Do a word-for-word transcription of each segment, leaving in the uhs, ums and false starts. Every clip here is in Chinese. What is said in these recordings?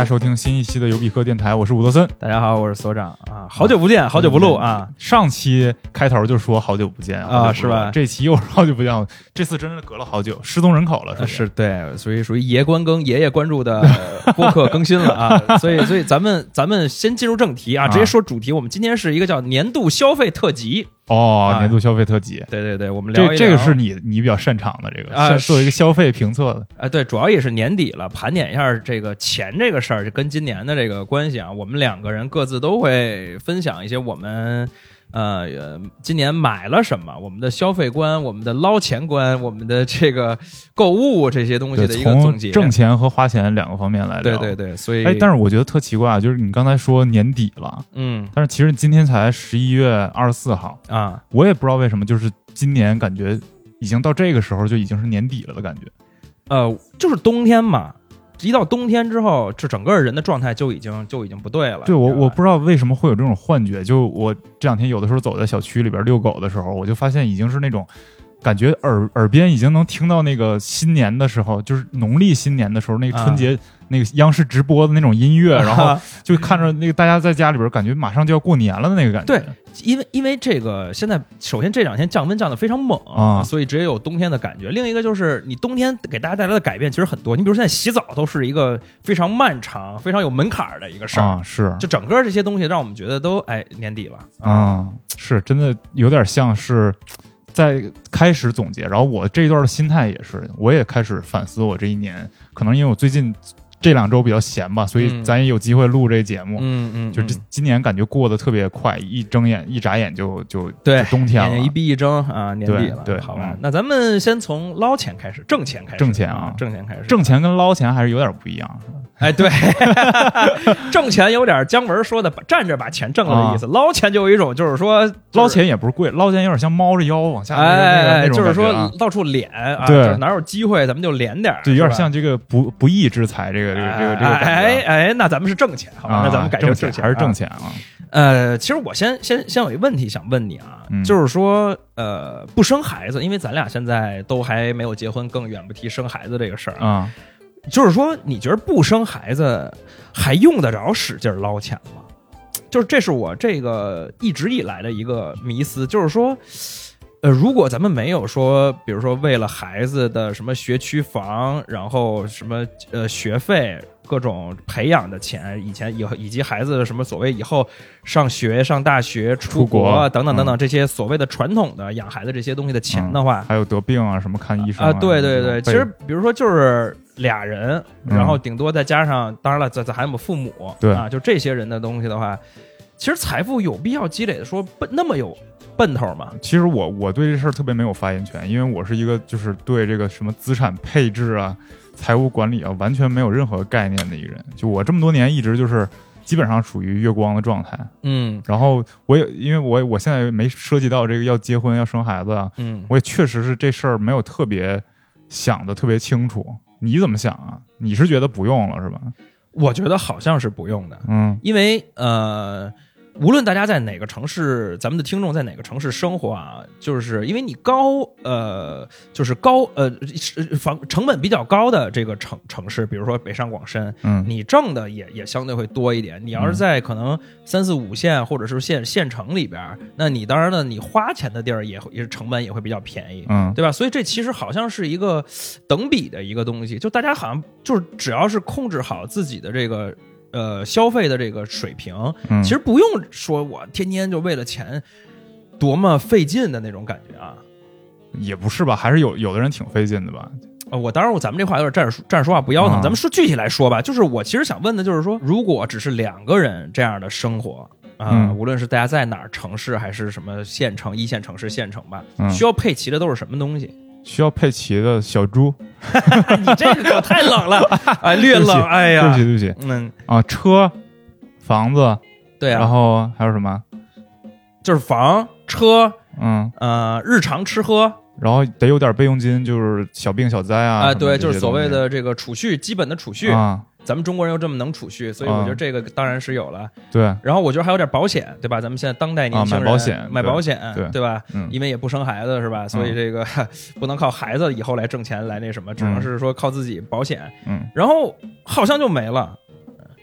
家收听新一期的尤比克电台，我是伍德森。 大家好，我是所长啊，好久不见，好久不录啊。 上期开头就说好久不见啊，是吧？ 这期又是好久不见，这次真的隔了好久，失踪人口了，是不是？ 是对，所以属于爷关更，爷爷关注的播客更新了啊。所以，所以咱们咱们先进入正题啊，直接说主题。我们今天是一个叫年度消费特辑。 哦， 啊、 年度消费特辑， 对对对，我们聊一聊这这个是你你比较擅长的这个啊， 作为一个消费评测的啊、呃，对，主要也是年底了，盘点一下这个钱这个事儿，跟今年的这个关系啊，我们两个人各自都会分享一些我们呃今年买了什么，我们的消费观，我们的捞钱观，我们的这个购物这些东西的一个总结， 从挣钱和花钱两个方面来聊。 对对对，所以哎，但是我觉得特奇怪，就是你刚才说年底了， 嗯， 但是其实今天才十一月二十四号啊， 我也不知道为什么，就是今年感觉已经到这个时候就已经是年底了的感觉。 呃，就是冬天嘛，一到冬天之后，这整个人的状态就已经就已经不对了。 对，我我不知道为什么会有这种幻觉，就我这两天有的时候走在小区里边遛狗的时候，我就发现已经是那种感觉耳耳边已经能听到那个新年的时候，就是农历新年的时候，那个春节、啊、那个央视直播的那种音乐，然后就看着那个大家在家里边，感觉马上就要过年了的那个感觉。 对，因为因为这个现在首先这两天降温降得非常猛啊， 所以直接有冬天的感觉。另一个就是你冬天给大家带来的改变其实很多，你比如现在洗澡都是一个非常漫长、非常有门槛的一个事儿啊，是， 就整个这些东西让我们觉得都哎年底了啊，是真的有点像是。在开始总结，然后我这一段的心态也是，我也开始反思我这一年，可能因为我最近这两周比较闲吧，所以咱也有机会录这个节目。 嗯嗯， 就这今年感觉过得特别快，一睁眼一眨眼就就对就冬天了， 眼睛一闭一睁啊，年底了。 对，对好吧、 嗯， 那咱们先从捞钱开始，挣钱开始， 挣钱啊， 挣钱开始， 挣钱跟捞钱还是有点不一样。 哎，对，挣钱有点姜文说的站着把钱挣了的意思，啊、捞钱就有一种就是说、就是、 捞钱也不是贵，捞钱有点像猫着腰往下， 哎哎， 就是说到处敛啊， 对， 哪有机会咱们就敛点， 对，有点像这个不不义之财，这个这个这个这个， 哎哎，那咱们是挣钱，好吧？ 啊、 那咱们改成挣钱还是挣钱啊？ 呃，其实我先先先有一个问题想问你啊， 嗯、 就是说呃，不生孩子，因为咱俩现在都还没有结婚，更远不提生孩子这个事儿啊。 就是说，你觉得不生孩子还用得着使劲捞钱吗？就是这是我这个一直以来的一个迷思，就是说，呃，如果咱们没有说，比如说为了孩子的什么学区房，然后什么呃学费。各种培养的钱，以前以后以及孩子的什么所谓以后上学、上大学、出国等等等等、嗯、这些所谓的传统的养孩子这些东西的钱的话， 嗯、还有得病啊，什么看医生啊，啊对对对，其实比如说就是俩人， 嗯、 然后顶多再加上，当然了，再再还有我们父母， 对啊，就这些人的东西的话，其实财富有必要积累的说那么有奔头吗？ 其实我我对这事儿特别没有发言权，因为我是一个就是对这个什么资产配置啊。财务管理啊，完全没有任何概念的一个人。就我这么多年一直就是基本上属于月光的状态。 嗯， 然后我也因为我我现在没涉及到这个要结婚要生孩子啊， 嗯， 我也确实是这事儿没有特别想的特别清楚。你怎么想啊？你是觉得不用了是吧？ 我觉得好像是不用的。 嗯，因为呃。无论大家在哪个城市，咱们的听众在哪个城市生活啊，就是因为你高呃，就是高呃房成本比较高的这个城城市，比如说北上广深， 嗯， 你挣的也也相对会多一点。你要是在可能三四五线或者是县县城里边，那你当然了，你花钱的地儿也也是成本也会比较便宜， 嗯， 对吧？所以这其实好像是一个等比的一个东西，就大家好像就是只要是控制好自己的这个。呃，消费的这个水平、 嗯， 其实不用说我天天就为了钱多么费劲的那种感觉啊， 也不是吧，还是有有的人挺费劲的吧。 呃，我当然，咱们这话有点站着站着说话不腰疼、 啊， 咱们说具体来说吧，就是我其实想问的就是说，如果只是两个人这样的生活啊、呃嗯， 无论是大家在哪儿城市还是什么县城、一线城市、县城吧、 嗯， 需要配齐的都是什么东西？ 需要配齐的小猪。 你这个太冷了，哎，略冷，哎呀， 对不起，对不起， 嗯啊，车、房子， 对啊， 然后还有什么？ 就是房、车， 嗯呃，日常吃喝。 然后得有点备用金，就是小病小灾啊。 啊，对，就是所谓的这个储蓄，基本的储蓄啊。 咱们中国人又这么能储蓄，所以我觉得这个当然是有了。 对， 然后我觉得还有点保险，对吧？咱们现在当代年轻人、 啊、买保险， 买保险， 对对吧、 嗯？ 因为也不生孩子，是吧？所以这个、嗯、不能靠孩子以后来挣钱来那什么，只能是说靠自己保险。 嗯， 然后好像就没了。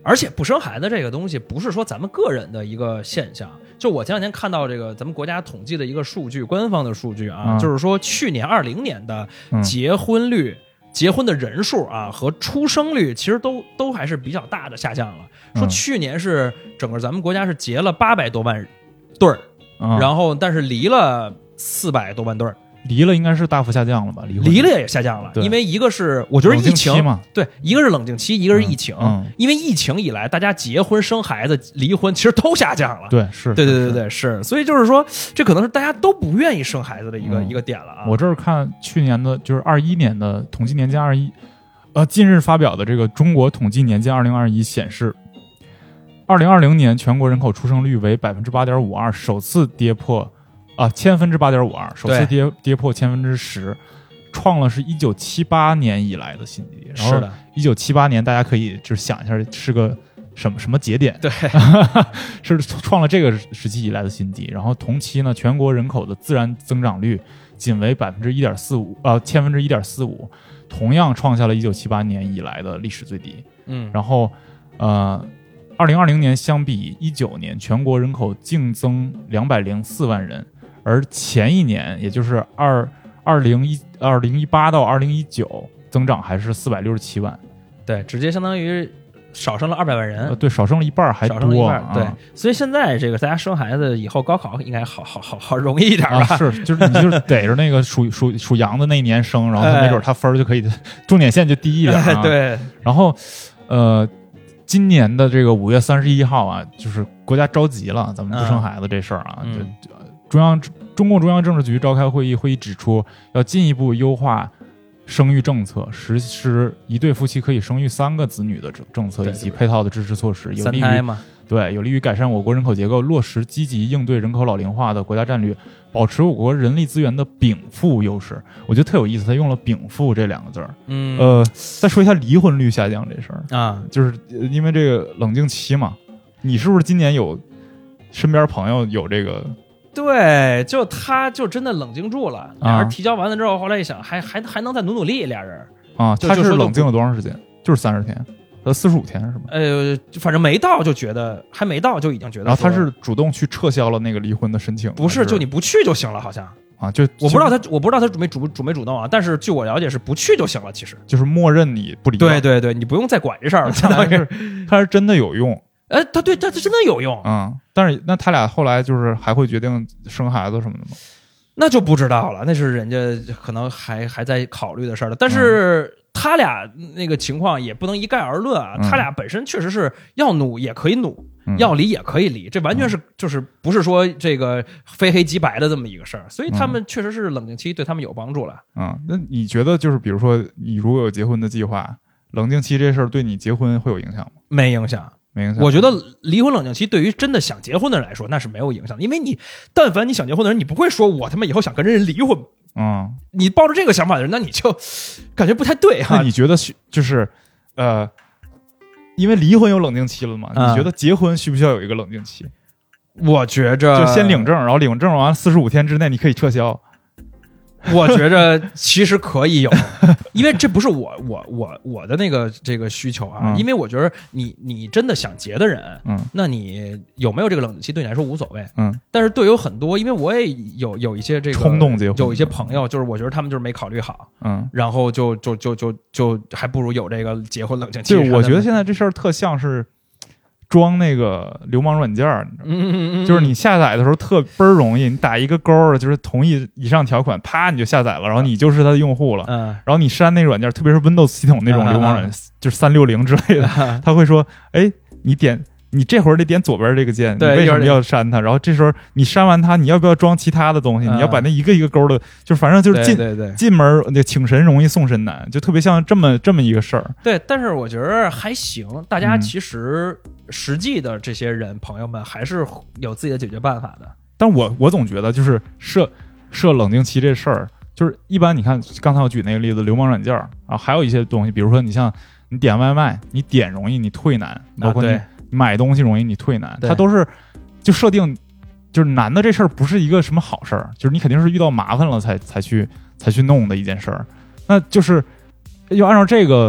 而且不生孩子这个东西不是说咱们个人的一个现象，就我前两天看到这个咱们国家统计的一个数据，官方的数据啊， 嗯、 就是说去年二零年的结婚率、嗯、结婚的人数啊和出生率其实都都还是比较大的下降了。说去年是整个咱们国家是结了八百多万对儿、嗯，然后但是离了四百多万对儿。 离了应该是大幅下降了吧？离离了也下降了，因为一个是我觉得疫情嘛， 对，一个是冷静期，一个是疫情。 嗯嗯、 因为疫情以来，大家结婚、生孩子、离婚其实都下降了。 对，是， 对对对对是，所以就是说，这可能是大家都不愿意生孩子的一个、嗯、一个点了啊。 我这儿看去年的，就是二一年的统计年鉴二一，呃，近日发表的这个中国统计年鉴二零二一显示，二零二零年全国人口出生率为百分之八点五二，首次跌破。啊，千分之八点五二，首次跌跌破千分之十，创了是一九七八年以来的新低。然后是的， 一九七八年大家可以就是想一下是个什么什么节点？ 对， 是创了这个时期以来的新低。然后同期呢，全国人口的自然增长率仅为百分之一点四五，呃，千分之一点四五，同样创下了一九七八年以来的历史最低。 嗯， 然后呃。二零二零年相比一九年，全国人口净增两百零四万人，而前一年，也就是二二零一二零一八到二零一九，增长还是四百六十七万， 对，直接相当于少生了二百万人， 呃，对，少生了一半还多， 少生了一半， 啊、 对，所以现在这个大家生孩子以后高考应该好好好好容易一点吧？ 啊、是，就是你就是逮着那个属属属羊的那一年生，然后没准他分就可以，重点线就低一点、啊哎，对， 然后呃。今年的这个五月三十一号啊，就是国家着急了，咱们不生孩子这事儿啊， 嗯、 就中央中共中央政治局召开会议，会议指出要进一步优化生育政策，实施一对夫妻可以生育三个子女的政策，以及配套的支持措施，有利于三胎嘛， 对，有利于改善我国人口结构，落实积极应对人口老龄化的国家战略，保持我国人力资源的禀赋优势。我觉得特有意思，他用了禀赋这两个字儿。 嗯， 呃，再说一下离婚率下降这事儿啊， 就是因为这个冷静期嘛。你是不是今年有身边朋友有这个？ 对，就他就真的冷静住了，俩人啊提交完了之后，后来一想，还还还能再努努力，俩人啊， 就他是冷静了多长时间？就是三十天。呃，四十五天是吗？ 呃，反正没到就觉得还没到就已经觉得。 然后他是主动去撤销了那个离婚的申请， 不是？就你不去就行了，好像啊，就我不知道他，我不知道他准备主准备主动啊。但是据我了解是不去就行了，其实就是默认你不离。 对对对，你不用再管这事儿了。相当于是他是真的有用。 哎，他对他他真的有用啊、嗯！但是那他俩后来就是还会决定生孩子什么的吗？ 那就不知道了，那是人家可能还还在考虑的事儿了。但是。嗯他俩那个情况也不能一概而论啊， 嗯、 他俩本身确实是要努也可以努， 嗯、 要离也可以离，这完全是就是不是说这个非黑即白的这么一个事儿，所以他们确实是冷静期对他们有帮助了。 嗯，那你觉得就是比如说你如果有结婚的计划，冷静期这事儿对你结婚会有影响吗？ 没影响。 没影响。 我觉得离婚冷静期对于真的想结婚的人来说那是没有影响的，因为你但凡你想结婚的人，你不会说我他妈以后想跟人离婚。 嗯， 你抱着这个想法的人，那你就感觉不太对哈。 那你觉得就是呃，因为离婚有冷静期了嘛？ 嗯、 你觉得结婚需不需要有一个冷静期？ 我觉着就先领证，然后领证完四十五天之内你可以撤销。 我觉着其实可以有，因为这不是我我我我的那个这个需求啊， 嗯、 因为我觉得你你真的想结的人， 嗯， 那你有没有这个冷静期对你来说无所谓， 嗯， 但是对有很多，因为我也有有一些这个冲动结婚， 有一些朋友，就是我觉得他们就是没考虑好， 嗯， 然后就就就就就还不如有这个结婚冷静期。 对，我觉得现在这事儿特像是。装那个流氓软件， 嗯， 就是你下载的时候特倍儿容易，你打一个勾，就是同意以上条款，啪你就下载了，然后你就是它的用户了。 嗯， 然后你删那个软件，特别是 Windows 系统那种流氓软件， 嗯、 就是三六零之类的， 嗯、 他会说，哎，你点。你这会儿得点左边这个键，你为什么要删它？然后这时候你删完它，你要不要装其他的东西？ 嗯、 你要把那一个一个勾的，就反正就是进对对对进门那请神容易送神难，就特别像这么这么一个事儿。 对，但是我觉得还行，大家其实实际的这些人、嗯、朋友们还是有自己的解决办法的。 但我我总觉得就是设设冷静期这事儿，就是一般你看刚才我举那个例子，流氓软件啊，还有一些东西，比如说你像你点外卖，你点容易，你退难，包括你。 啊买东西容易你退难，它都是就设定就是难的这事儿不是一个什么好事儿，就是你肯定是遇到麻烦了才才去才去弄的一件事儿。那就是要按照这个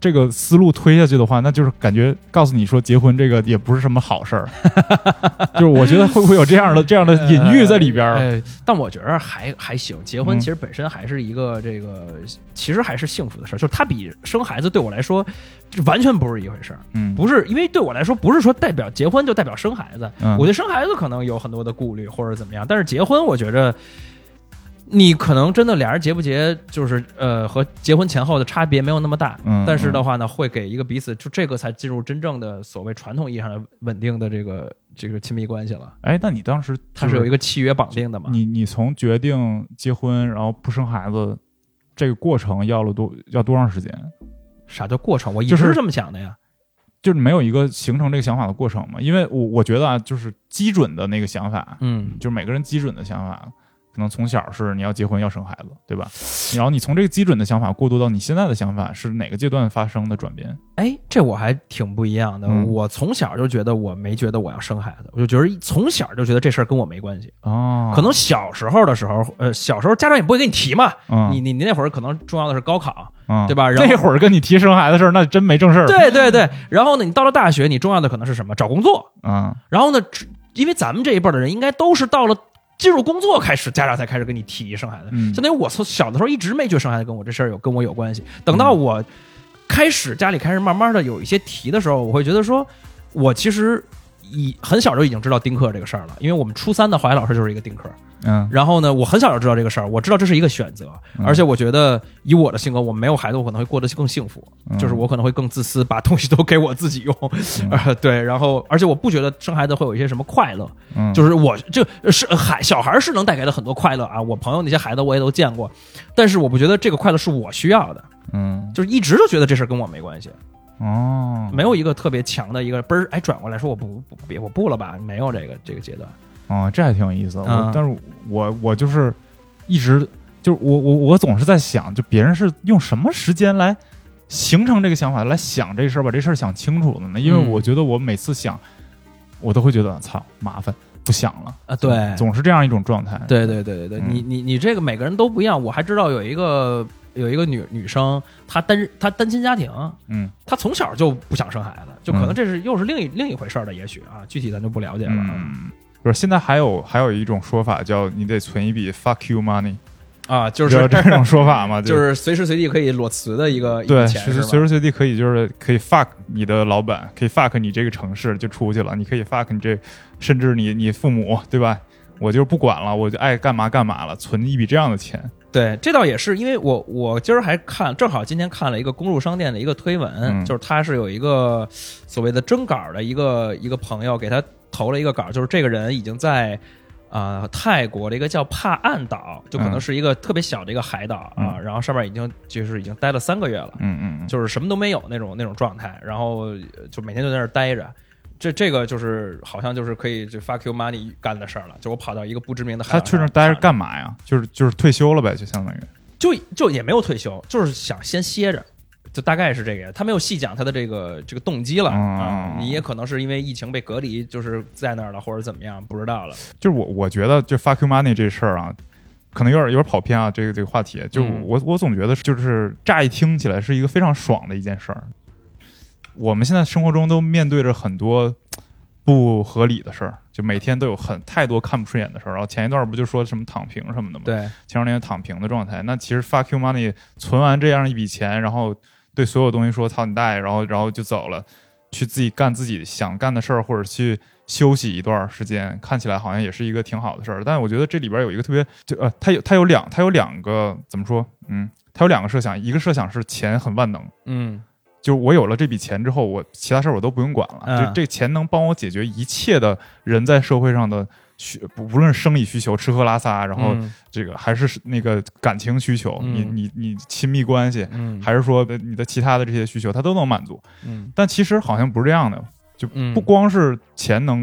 这个思路推下去的话，那就是感觉告诉你说结婚这个也不是什么好事儿。就是我觉得会不会有这样的这样的隐喻在里边、呃呃？但我觉得还还行，结婚其实本身还是一个这个，嗯、其实还是幸福的事儿。就是它比生孩子对我来说，完全不是一回事儿。 嗯， 不是因为对我来说，不是说代表结婚就代表生孩子。 嗯、 我对生孩子可能有很多的顾虑或者怎么样，但是结婚，我觉着。你可能真的俩人结不结，就是呃和结婚前后的差别没有那么大， 嗯， 但是的话呢，会给一个彼此，就这个才进入真正的所谓传统意义上的稳定的这个这个亲密关系了。 哎，那你当时、就是、 它是有一个契约绑定的嘛？ 你你从决定结婚然后不生孩子这个过程要了多要多长时间？ 啥叫过程？我一直是这么想的呀。 就是没有一个形成这个想法的过程嘛？因为我我觉得啊，就是基准的那个想法， 嗯， 就是每个人基准的想法。可能从小是你要结婚要生孩子，对吧？然后你从这个基准的想法过渡到你现在的想法，是哪个阶段发生的转变？ 哎，这我还挺不一样的。 嗯、 我从小就觉得我没觉得我要生孩子，我就觉得从小就觉得这事儿跟我没关系。 哦， 可能小时候的时候，呃，小时候家长也不会跟你提嘛。 嗯、 你你你那会儿可能重要的是高考， 嗯、 对吧？然后那会儿跟你提生孩子的事儿，那真没正事儿。 对对对。然后呢，你到了大学，你重要的可能是什么？找工作。 嗯。 然后呢，因为咱们这一辈的人，应该都是到了。进入工作开始，家长才开始跟你提生孩子。 嗯， 相当于我从小的时候一直没觉得生孩子跟我这事儿有跟我有关系。等到我开始家里开始慢慢的有一些提的时候，我会觉得说，我其实已很小就已经知道丁克这个事儿了，因为我们初三的华裔老师就是一个丁克。 嗯， 然后呢，我很小就知道这个事儿，我知道这是一个选择， 嗯、 而且我觉得以我的性格，我没有孩子，我可能会过得更幸福， 嗯、 就是我可能会更自私，把东西都给我自己用。 嗯呃、对，然后而且我不觉得生孩子会有一些什么快乐， 嗯、 就是我这是孩小孩是能带给他很多快乐啊，我朋友那些孩子我也都见过，但是我不觉得这个快乐是我需要的， 嗯， 就是一直都觉得这事跟我没关系。 哦， 没有一个特别强的一个嘣儿，哎，转过来说我不不别我不了吧，没有这个这个阶段。 哦，这还挺有意思的。 嗯、 我但是我我就是一直就是我我我总是在想，就别人是用什么时间来形成这个想法，来想这事儿，把这事儿想清楚的呢？因为我觉得我每次想，我都会觉得操麻烦，不想了啊。对， 总是这样一种状态。 对对对对对，嗯、你你你这个每个人都不一样。我还知道有一个有一个女女生，她单她单亲家庭， 嗯， 她从小就不想生孩子，就可能这是又是另一、嗯、另一回事儿了，也许啊，具体咱就不了解了。 嗯，不是，现在还有还有一种说法叫你得存一笔 fuck you money 啊，就是这种说法嘛， 就, 就是随时随地可以裸辞的一个对， 其实随时随地可以就是可以 fuck 你的老板，可以 fuck 你这个城市就出去了，你可以 fuck 你这甚至你你父母，对吧？我就不管了，我就爱干嘛干嘛了，存一笔这样的钱。 对，这倒也是，因为我我今儿还看，正好今天看了一个公路商店的一个推文， 嗯、 就是他是有一个所谓的征稿的一个一个朋友给他投了一个稿，就是这个人已经在啊、呃、泰国的一个叫帕岸岛，就可能是一个特别小的一个海岛、 嗯、 啊，然后上面已经就是已经待了三个月了， 嗯嗯， 就是什么都没有那种那种状态，然后就每天就在那儿待着。这这个就是好像就是可以就 fuck you money 干的事儿了，就我跑到一个不知名的海岛， 他去那待着干嘛呀？就是就是退休了呗，就相当于就就也没有退休，就是想先歇着，就大概是这个。他没有细讲他的这个这个动机了、 嗯、 啊，你也可能是因为疫情被隔离，就是在那儿了，或者怎么样，不知道了。 就是我我觉得就 fuck you money 这事儿啊，可能有点有点跑偏啊，这个这个话题，就我、嗯、我总觉得就是乍一听起来是一个非常爽的一件事儿。我们现在生活中都面对着很多不合理的事儿，就每天都有很太多看不顺眼的事儿。然后前一段不就说什么躺平什么的吗？ 对， 前两年躺平的状态。那其实 fuck you money 存完这样一笔钱，然后对所有东西说操你大爷，然后然后就走了，去自己干自己想干的事儿，或者去休息一段时间，看起来好像也是一个挺好的事儿。但我觉得这里边有一个特别，就呃，它有它有两它有两个怎么说？嗯，它有两个设想，一个设想是钱很万能， 嗯。 就是我有了这笔钱之后，我其他事儿我都不用管了。 嗯、 这这钱能帮我解决一切的人在社会上的需，不不论是生理需求，吃喝拉撒，然后这个还是那个感情需求， 嗯、 你你你亲密关系， 嗯、 还是说你的其他的这些需求，它都能满足。 嗯， 但其实好像不是这样的，就不光是钱能，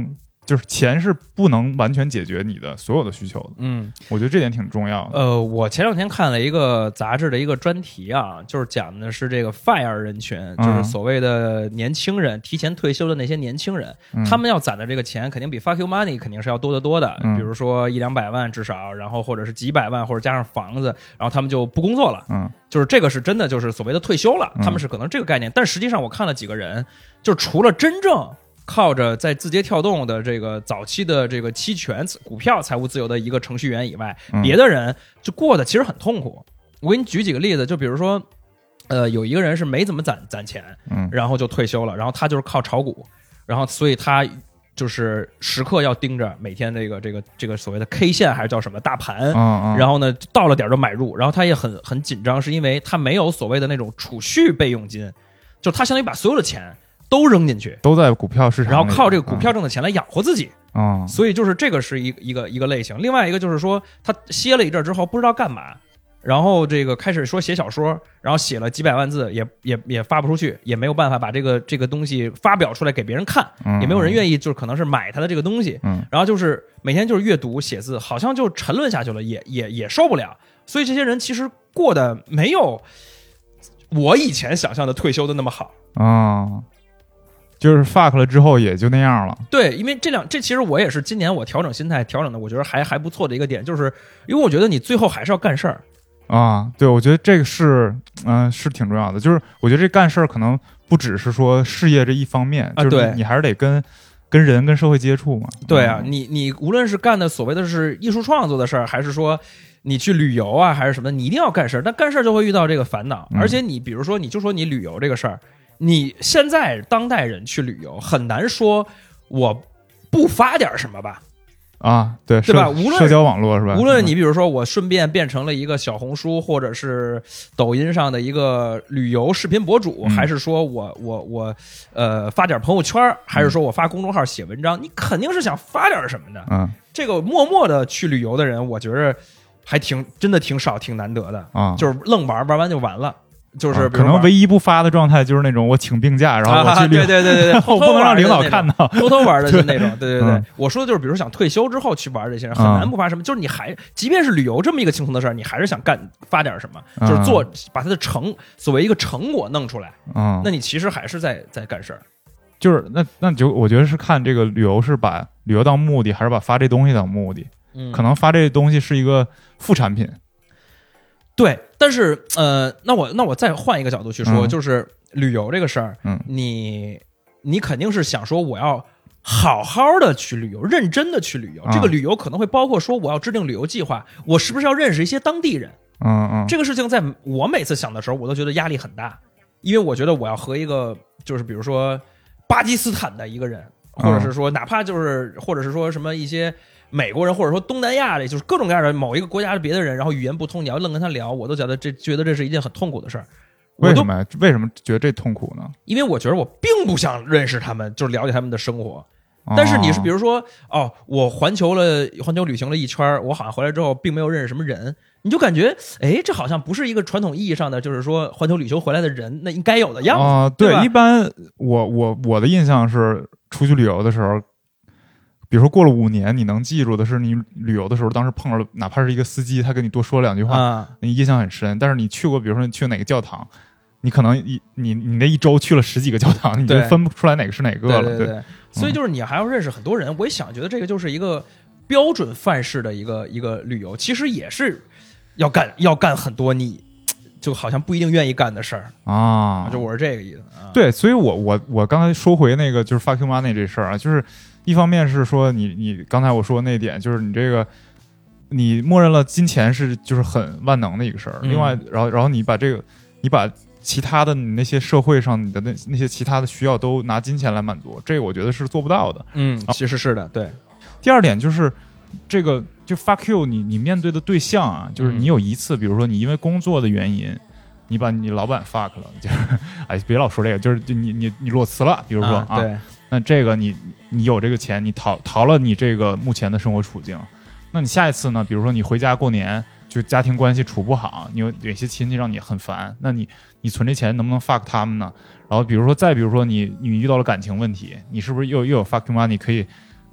就是钱是不能完全解决你的所有的需求的。 嗯， 我觉得这点挺重要的。 呃，我前两天看了一个杂志的一个专题啊，就是讲的是这个 F I R E 人群， 嗯、 就是所谓的年轻人提前退休的那些年轻人， 嗯、 他们要攒的这个钱肯定比 fuck you money 肯定是要多得多的， 嗯、 比如说一两百万至少，然后或者是几百万，或者加上房子，然后他们就不工作了。 嗯， 就是这个是真的，就是所谓的退休了， 嗯、 他们是可能这个概念，但实际上我看了几个人，就除了真正靠着在字节跳动的这个早期的这个期权股票财务自由的一个程序员以外， 嗯、 别的人就过得其实很痛苦。我给你举几个例子，就比如说，呃，有一个人是没怎么攒攒钱， 嗯， 然后就退休了，然后他就是靠炒股，然后所以他就是时刻要盯着每天这个这个这个所谓的 K 线还是叫什么大盘， 嗯嗯、 然后呢到了点就买入，然后他也很很紧张，是因为他没有所谓的那种储蓄备用金，就他相当于把所有的钱都扔进去， 都在股票市场， 然后靠这个股票挣的钱来养活自己。 嗯， 所以就是这个是一个一个一个类型。另外一个就是说，他歇了一阵之后不知道干嘛，然后这个开始说写小说，然后写了几百万字，也也也发不出去，也没有办法把这个这个东西发表出来给别人看， 嗯、 也没有人愿意，就是可能是买他的这个东西。 嗯， 然后就是每天就是阅读写字，好像就沉沦下去了，也也也受不了。所以这些人其实过得没有我以前想象的退休的那么好啊。嗯，就是 fuck 了之后也就那样了。 对，因为这两这其实我也是今年我调整心态调整的，我觉得还还不错的一个点，就是因为我觉得你最后还是要干事儿啊。对，我觉得这个是嗯、呃、是挺重要的，就是我觉得这干事儿可能不只是说事业这一方面， 啊， 就是你还是得跟跟人跟社会接触嘛。 对啊， 嗯、 你你无论是干的所谓的是艺术创作的事儿，还是说你去旅游啊，还是什么的，你一定要干事儿，但干事儿就会遇到这个烦恼， 嗯、 而且你比如说你就说你旅游这个事儿。你现在当代人去旅游很难说我不发点什么吧？ 啊，对， 对吧？无论社交网络是吧？ 无论你比如说我顺便变成了一个小红书或者是抖音上的一个旅游视频博主， 嗯、 还是说我我我呃发点朋友圈，还是说我发公众号写文章，嗯、你肯定是想发点什么的。 嗯， 这个默默的去旅游的人，我觉得还挺真的挺少，挺难得的啊， 就是愣玩玩完就完了。就是可能唯一不发的状态就是那种我请病假，然后我去旅游， 啊、对对对对对， 我不能让领导看到， 偷偷玩的就那种，对对对。 嗯、 我说的就是，比如想退休之后去玩这些人，很难不发什么。嗯、就是你还，即便是旅游这么一个轻松的事儿，你还是想干发点什么， 嗯、 就是做把它的成所谓一个成果弄出来。 嗯， 那你其实还是在在干事儿。 就是那那就我觉得是看这个旅游是把旅游当目的，还是把发这东西当目的。 嗯， 可能发这东西是一个副产品。 对，但是呃，那我那我再换一个角度去说， 嗯、 就是旅游这个事儿， 嗯， 你你肯定是想说我要好好的去旅游，认真的去旅游。 嗯、 这个旅游可能会包括说我要制定旅游计划，我是不是要认识一些当地人？ 嗯嗯， 这个事情在我每次想的时候，我都觉得压力很大，因为我觉得我要和一个就是比如说巴基斯坦的一个人，或者是说哪怕就是或者是说什么一些。美国人或者说东南亚的，就是各种各样的某一个国家的别的人，然后语言不通，你要愣跟他聊，我都觉得这觉得这是一件很痛苦的事儿。 为什么？为什么觉得这痛苦呢？ 因为我觉得我并不想认识他们，就是了解他们的生活。但是你是比如说，哦，我环球了，环球旅行了一圈，我好像回来之后并没有认识什么人，你就感觉，哎，这好像不是一个传统意义上的，就是说环球旅行回来的人那应该有的样子。 啊、呃， 对， 一般我我我的印象是，出去旅游的时候。比如说过了五年，你能记住的是你旅游的时候，当时碰着哪怕是一个司机，他跟你多说两句话， 啊、 你印象很深。但是你去过，比如说你去哪个教堂，你可能一你你那一周去了十几个教堂，你就分不出来哪个是哪个了。 对对 对, 对，所以就是你还要认识很多人。我一想，觉得这个就是一个标准范式的一个一个旅游，其实也是要干要干很多你就好像不一定愿意干的事儿啊。 就我是这个意思啊。 对，所以我我我刚才说回那个就是 fuck you money 这事儿啊，就是。一方面是说你你刚才我说的那点，就是你这个你默认了金钱是就是很万能的一个事儿、嗯，另外然后然后你把这个你把其他的你那些社会上你的那那些其他的需要都拿金钱来满足，这个我觉得是做不到的。 嗯，其实是的，对。 第二点就是这个就 fuck you 你你面对的对象啊，就是你有一次、嗯、比如说你因为工作的原因。你把你老板 fuck 了，就是哎，别老说这个，就是就你你你裸辞了，比如说啊, 啊，对， 那这个你你有这个钱，你逃逃了你这个目前的生活处境，那你下一次呢？比如说你回家过年，就家庭关系处不好，你有有些亲戚让你很烦，那你你存这钱能不能 fuck 他们呢？然后比如说再比如说你你遇到了感情问题，你是不是又又有 fuck you money 可以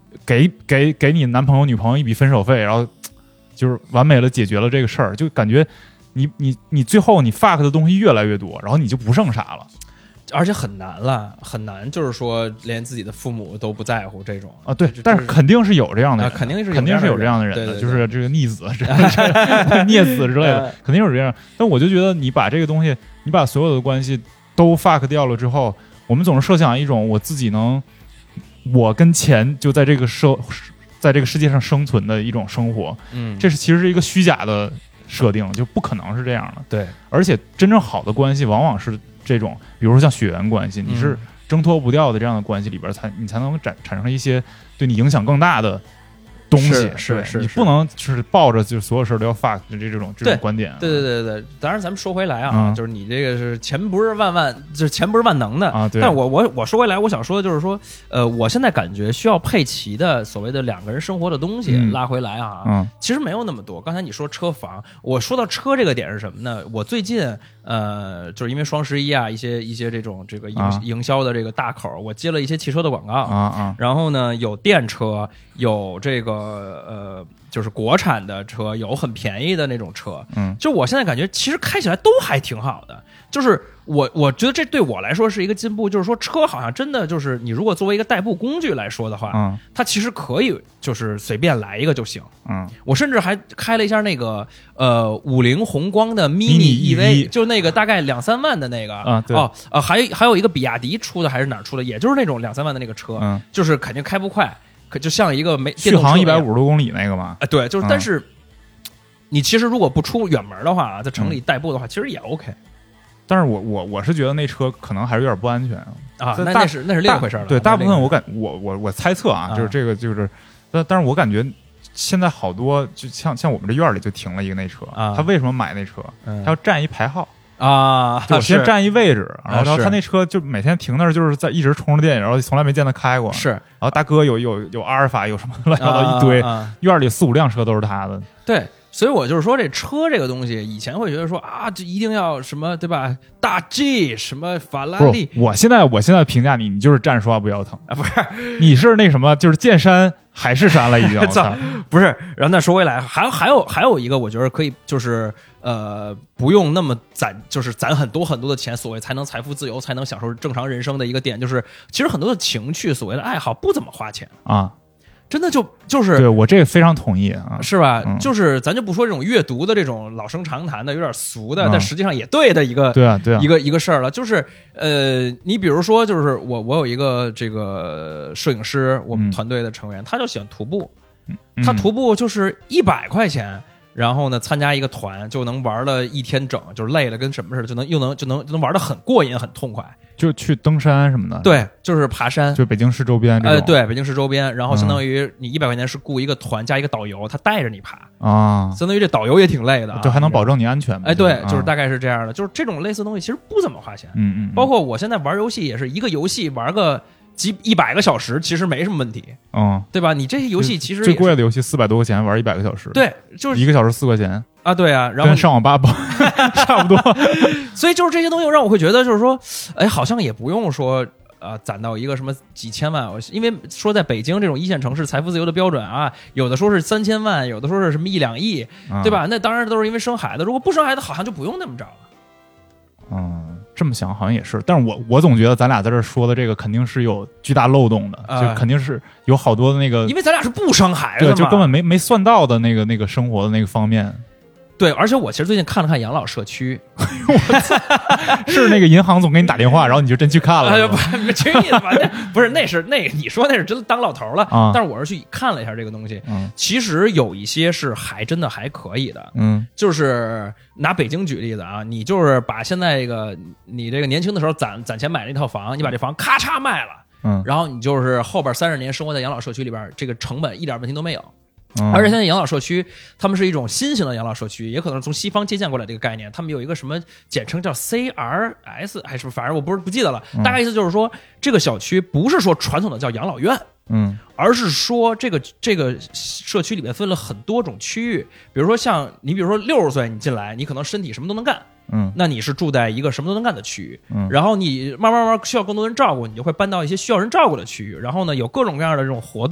给给给你男朋友女朋友一笔分手费，然后就是完美的解决了这个事儿，就感觉你你你最后你 fuck 的东西越来越多，然后你就不剩啥了。 而且很难了，很难，就是说连自己的父母都不在乎这种啊，对，但是肯定是有这样的人， 啊、肯定是肯定是有这样的人的， 对对对， 就是这个逆子、孽子之类的，肯定是这样。但我就觉得你把这个东西，你把所有的关系都 fuck 掉了之后，我们总是设想一种我自己能，我跟钱就在这个社，在这个世界上生存的一种生活， 嗯， 这是其实是一个虚假的设定，就不可能是这样的。 对， 而且真正好的关系往往是这种，比如说像血缘关系，你是挣脱不掉的这样的关系里边，才你才能产产生一些对你影响更大的东西。 是是是， 你不能就是抱着就是所有事都要 fuck 这这种这种观点。 对对对对对，当然咱们说回来啊， 嗯、 就是你这个是钱不是万万，就是钱不是万能的啊。对。 但我我我说回来，我想说的就是说，呃，我现在感觉需要配齐的所谓的两个人生活的东西、嗯、拉回来啊， 嗯， 其实没有那么多。刚才你说车房，我说到车这个点是什么呢？我最近呃，就是因为双十一啊，一些一些这种这个营、啊、营销的这个大口，我接了一些汽车的广告啊啊， 然后呢，有电车，有这个呃。就是国产的车，有很便宜的那种车， 嗯， 就我现在感觉其实开起来都还挺好的。就是我我觉得这对我来说是一个进步，就是说车好像真的就是你如果作为一个代步工具来说的话， 嗯， 它其实可以就是随便来一个就行， 嗯， 我甚至还开了一下那个呃五菱宏光的 mini E V， 就那个大概两三万的那个啊，对哦呃还有还有一个比亚迪出的还是哪儿出的，也就是那种两三万的那个车， 嗯， 就是肯定开不快。可就像一个没续航一百五十多公里那个嘛， 啊，对，就是、 嗯， 但是你其实如果不出远门的话，在城里代步的话，嗯、其实也 OK。 但是我我我是觉得那车可能还是有点不安全啊，那那是那是另一回事了。 对，大部分我感我我我猜测啊，就是这个就是，但但是我感觉现在好多就像像我们这院里就停了一个那车， 啊、 他为什么买那车？ 嗯、 他要占一排号。 啊， 就先占一位置，然后然后他那车就每天停那儿，就是在一直充着电，然后从来没见他开过。 是，然后大哥有有有阿尔法，有什么乱七八糟一堆， 啊啊、 院里四五辆车都是他的。 对，所以我就是说，这车这个东西，以前会觉得说啊，这一定要什么，对吧？大 G 什么法拉利。 我现在我现在评价你，你就是站刷不腰疼啊，不是？ 你是那什么，就是见山海誓山了已经。 不是，然后再说回来，还有还有还有一个，我觉得可以就是。呃，不用那么攒，就是攒很多很多的钱，所谓才能财富自由，才能享受正常人生的一个点，就是其实很多的情趣，所谓的爱好，不怎么花钱啊， 真的就就是对我这个非常同意啊， 是吧？ 嗯、 就是咱就不说这种阅读的这种老生常谈的、有点俗的，嗯、但实际上也对的一个， 对啊，对啊， 一个一个事儿了。就是呃，你比如说，就是我我有一个这个摄影师，我们团队的成员，嗯、他就喜欢徒步， 嗯、 他徒步就是一百块钱。然后呢，参加一个团就能玩了一天整，就是累了跟什么似的，就能又能就能就能玩得很过瘾，很痛快。 就去登山什么的， 对，就是爬山， 就北京市周边这种。 呃，对，北京市周边，然后相当于你一百块钱是雇一个团加一个导游，他带着你爬啊， 相当于这导游也挺累的、啊， 就还能保证你安全嘛。 哎，对， 啊、 就是大概是这样的，就是这种类似的东西其实不怎么花钱。 嗯 嗯, 嗯。 包括我现在玩游戏也是一个游戏玩个。几一百个小时其实没什么问题， 嗯， 对吧？你这些游戏其实最贵的游戏四百多块钱玩一百个小时， 对，就是一个小时四块钱啊，对啊，然后跟上网吧差不多。 所以就是这些东西让我会觉得，就是说，哎，好像也不用说呃攒到一个什么几千万，因为说在北京这种一线城市，财富自由的标准啊，有的说是三千万，有的说是什么一两亿， 嗯、 对吧？那当然都是因为生孩子，如果不生孩子，好像就不用那么着了。 嗯，这么想好像也是，但是我我总觉得咱俩在这说的这个肯定是有巨大漏洞的， 呃、 就肯定是有好多的那个， 因为咱俩是不生孩子嘛， 对，就根本没没算到的那个那个生活的那个方面。 对，而且我其实最近看了看养老社区， 是那个银行总给你打电话，然后你就真去看了。 哎呀，不，去你的吧！那不是，那是那你说那是真当老头了啊！ 但是我是去看了一下这个东西， 嗯， 其实有一些是还真的还可以的， 嗯， 就是拿北京举例子啊，你就是把现在这个你这个年轻的时候攒攒钱买了一套房，你把这房咔嚓卖了， 嗯， 然后你就是后边三十年生活在养老社区里边，这个成本一点问题都没有。 嗯、 而且现在养老社区，他们是一种新型的养老社区，也可能是从西方借鉴过来的一个概念。他们有一个什么简称叫 C R S， 还是反正我不是不记得了。 嗯、 大概意思就是说，这个小区不是说传统的叫养老院， 嗯， 而是说这个这个社区里面分了很多种区域。比如说像你，比如说六十岁你进来，你可能身体什么都能干， 嗯， 那你是住在一个什么都能干的区域， 嗯， 然后你慢慢慢慢需要更多人照顾，你就会搬到一些需要人照顾的区域。然后呢，有各种各样的这种活动。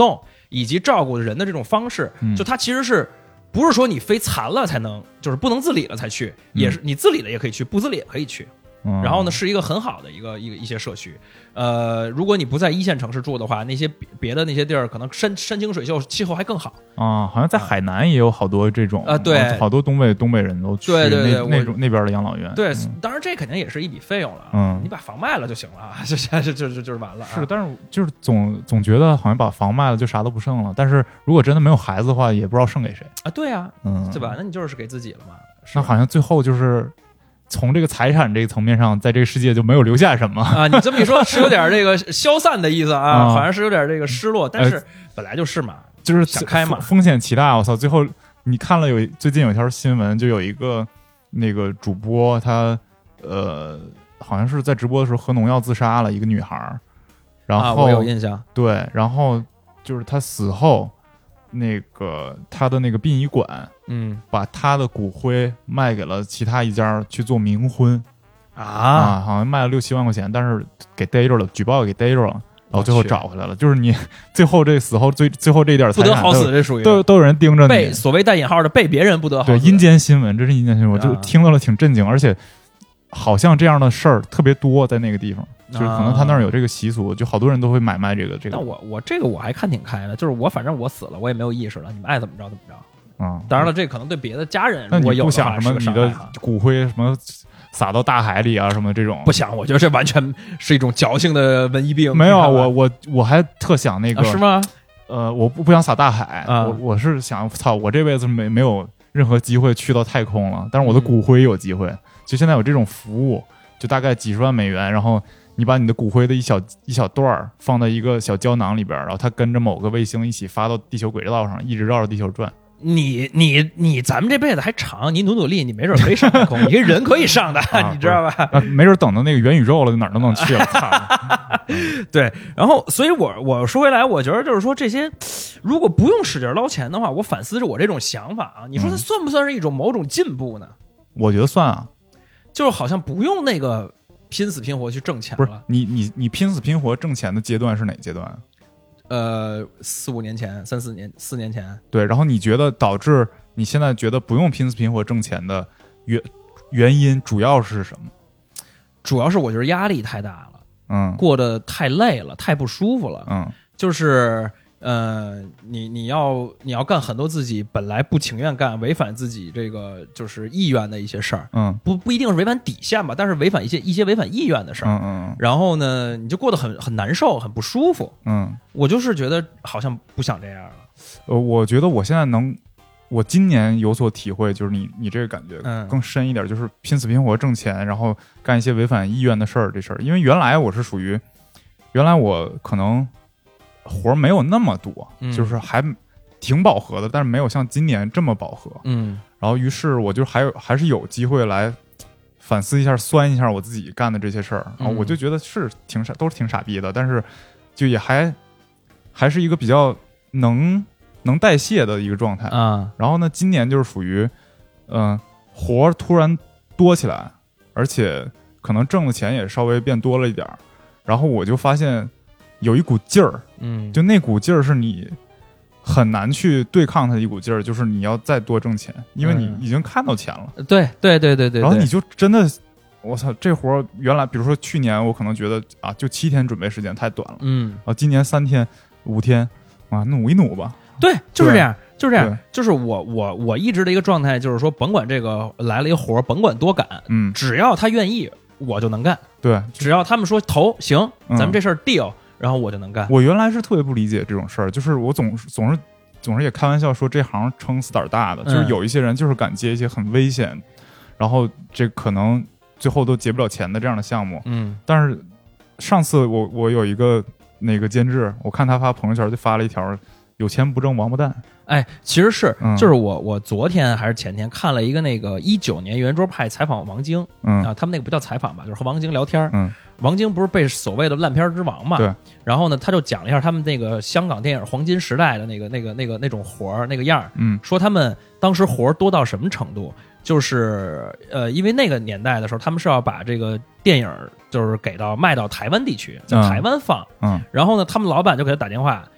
以及照顾人的这种方式， 嗯、 就它其实是不是说你非残了才能，就是不能自理了才去， 嗯、 也是你自理了也可以去，不自理也可以去。 嗯、 然后呢，是一个很好的一个一个一些社区。呃，如果你不在一线城市住的话，那些别的那些地儿可能山山清水秀，气候还更好啊。好像在海南也有好多这种啊，对， 好多东北东北人都去对对对那那种那边的养老院。 对， 嗯、 当然这肯定也是一笔费用了。 嗯， 你把房卖了就行了，就就就就就是完了。 是，但是就是总总觉得好像把房卖了就啥都不剩了。但是如果真的没有孩子的话，也不知道剩给谁啊。对啊， 嗯， 对吧？那你就是给自己了嘛。 那好像最后就是。从这个财产这个层面上，在这个世界就没有留下什么啊！你这么一说，是有点这个消散的意思啊， 啊好像是有点这个失落。但是本来就是嘛， 呃、就是想开嘛， 风险极大。我操！最后你看了有最近有一条新闻，就有一个那个主播，他呃好像是在直播的时候喝农药自杀了，一个女孩。然后、 啊、我有印象。 对，然后就是他死后，那个他的那个殡仪馆。 嗯， 把他的骨灰卖给了其他一家去做冥婚啊啊，好像卖了六七万块钱，但是给逮着了，举报给逮着了，然后最后找回来了。就是你最后这死后最最后这点财产不得好死，这属于都都有人盯着你， 被所谓带引号的被别人不得好死。 对，阴间新闻，这是阴间新闻，我就听到了挺震惊，而且好像这样的事儿特别多在那个地方。就是可能他那儿有这个习俗，就好多人都会买卖这个这个。 那我我这个我还看挺开的，就是我反正我死了，我也没有意识了，你们爱怎么着怎么着。 啊、嗯， 当然了，这可能对别的家人， 那你不想什么你的骨灰什么撒到大海里啊什么这种？ 不想，我觉得这完全是一种矫情的文艺病。 没有啊，我我我还特想那个、 啊、是吗？ 呃，我不不想撒大海， 啊、 我我是想，操，我这辈子没没有任何机会去到太空了，但是我的骨灰有机会。嗯、就现在有这种服务，就大概几十万美元，然后你把你的骨灰的一小一小段儿放在一个小胶囊里边，然后它跟着某个卫星一起发到地球轨道上，一直绕着地球转。 你你你，咱们这辈子还长，你努努力，你没准可以上太空，你这人可以上的， 啊、 你知道吧？ 啊、没准等到那个元宇宙了，就哪儿都能去了。 对，然后所以我我说回来，我觉得就是说这些，如果不用使劲捞钱的话，我反思着我这种想法啊，你说它算不算是一种某种进步呢？ 我觉得算啊， 就是好像不用那个拼死拼活去挣钱了。 不是你你你拼死拼活挣钱的阶段是哪阶段？ 呃，四五年前，三四年，四年前， 对。然后你觉得导致你现在觉得不用拼死拼活挣钱的原原因主要是什么？ 主要是我觉得压力太大了， 嗯， 过得太累了，太不舒服了， 嗯， 就是呃，你你要你要干很多自己本来不情愿干、违反自己这个就是意愿的一些事儿， 嗯， 不不一定是违反底线吧，但是违反一些一些违反意愿的事儿， 嗯嗯， 然后呢，你就过得很很难受，很不舒服， 嗯， 我就是觉得好像不想这样了。 呃，我觉得我现在能，我今年有所体会，就是你你这个感觉更深一点，就是拼死拼活挣钱，然后干一些违反意愿的事儿，这事儿，因为原来我是属于，原来我可能活没有那么多， 嗯、 就是还挺饱和的，但是没有像今年这么饱和， 嗯， 然后于是我就还有还是有机会来反思一下、酸一下我自己干的这些事儿，然后我就觉得是挺傻，都是挺傻逼的，但是就也还还是一个比较能能代谢的一个状态啊。 然后呢，今年就是属于，嗯、呃，活突然多起来，而且可能挣的钱也稍微变多了一点，然后我就发现有一股劲儿， 嗯， 就那股劲儿是你很难去对抗它的一股劲儿，就是你要再多挣钱，因为你已经看到钱了。 嗯、对对对对对， 然后你就真的，我操，这活儿原来比如说去年我可能觉得啊，就七天准备时间太短了， 嗯， 啊，今年三天五天啊，努一努吧。 对，就是这样，就是这样，就是我我我一直的一个状态就是说，甭管这个来了一个活儿，甭管多赶， 嗯， 只要他愿意，我就能干。 对， 只要他们说投行， 嗯、 咱们这事儿 deal。然后我就能干。 我原来是特别不理解这种事儿，就是我总总是总是也开玩笑说这行撑死胆大的， 嗯、 就是有一些人就是敢接一些很危险，然后这可能最后都结不了钱的这样的项目。 嗯， 但是上次我我有一个那个监制，我看他发朋友圈就发了一条有钱不挣王八蛋。 哎，其实是、 嗯、 就是我我昨天还是前天看了一个那个一九年圆桌派采访王晶， 嗯啊，他们那个不叫采访吧，就是和王晶聊天。 嗯， 王晶不是被所谓的烂片之王嘛？ 对。 然后呢，他就讲了一下他们那个香港电影黄金时代的那个那个那个那种活儿那个样儿， 嗯， 说他们当时活儿多到什么程度，就是呃，因为那个年代的时候，他们是要把这个电影就是给到卖到台湾地区，在台湾放， 嗯，嗯然后呢，他们老板就给他打电话。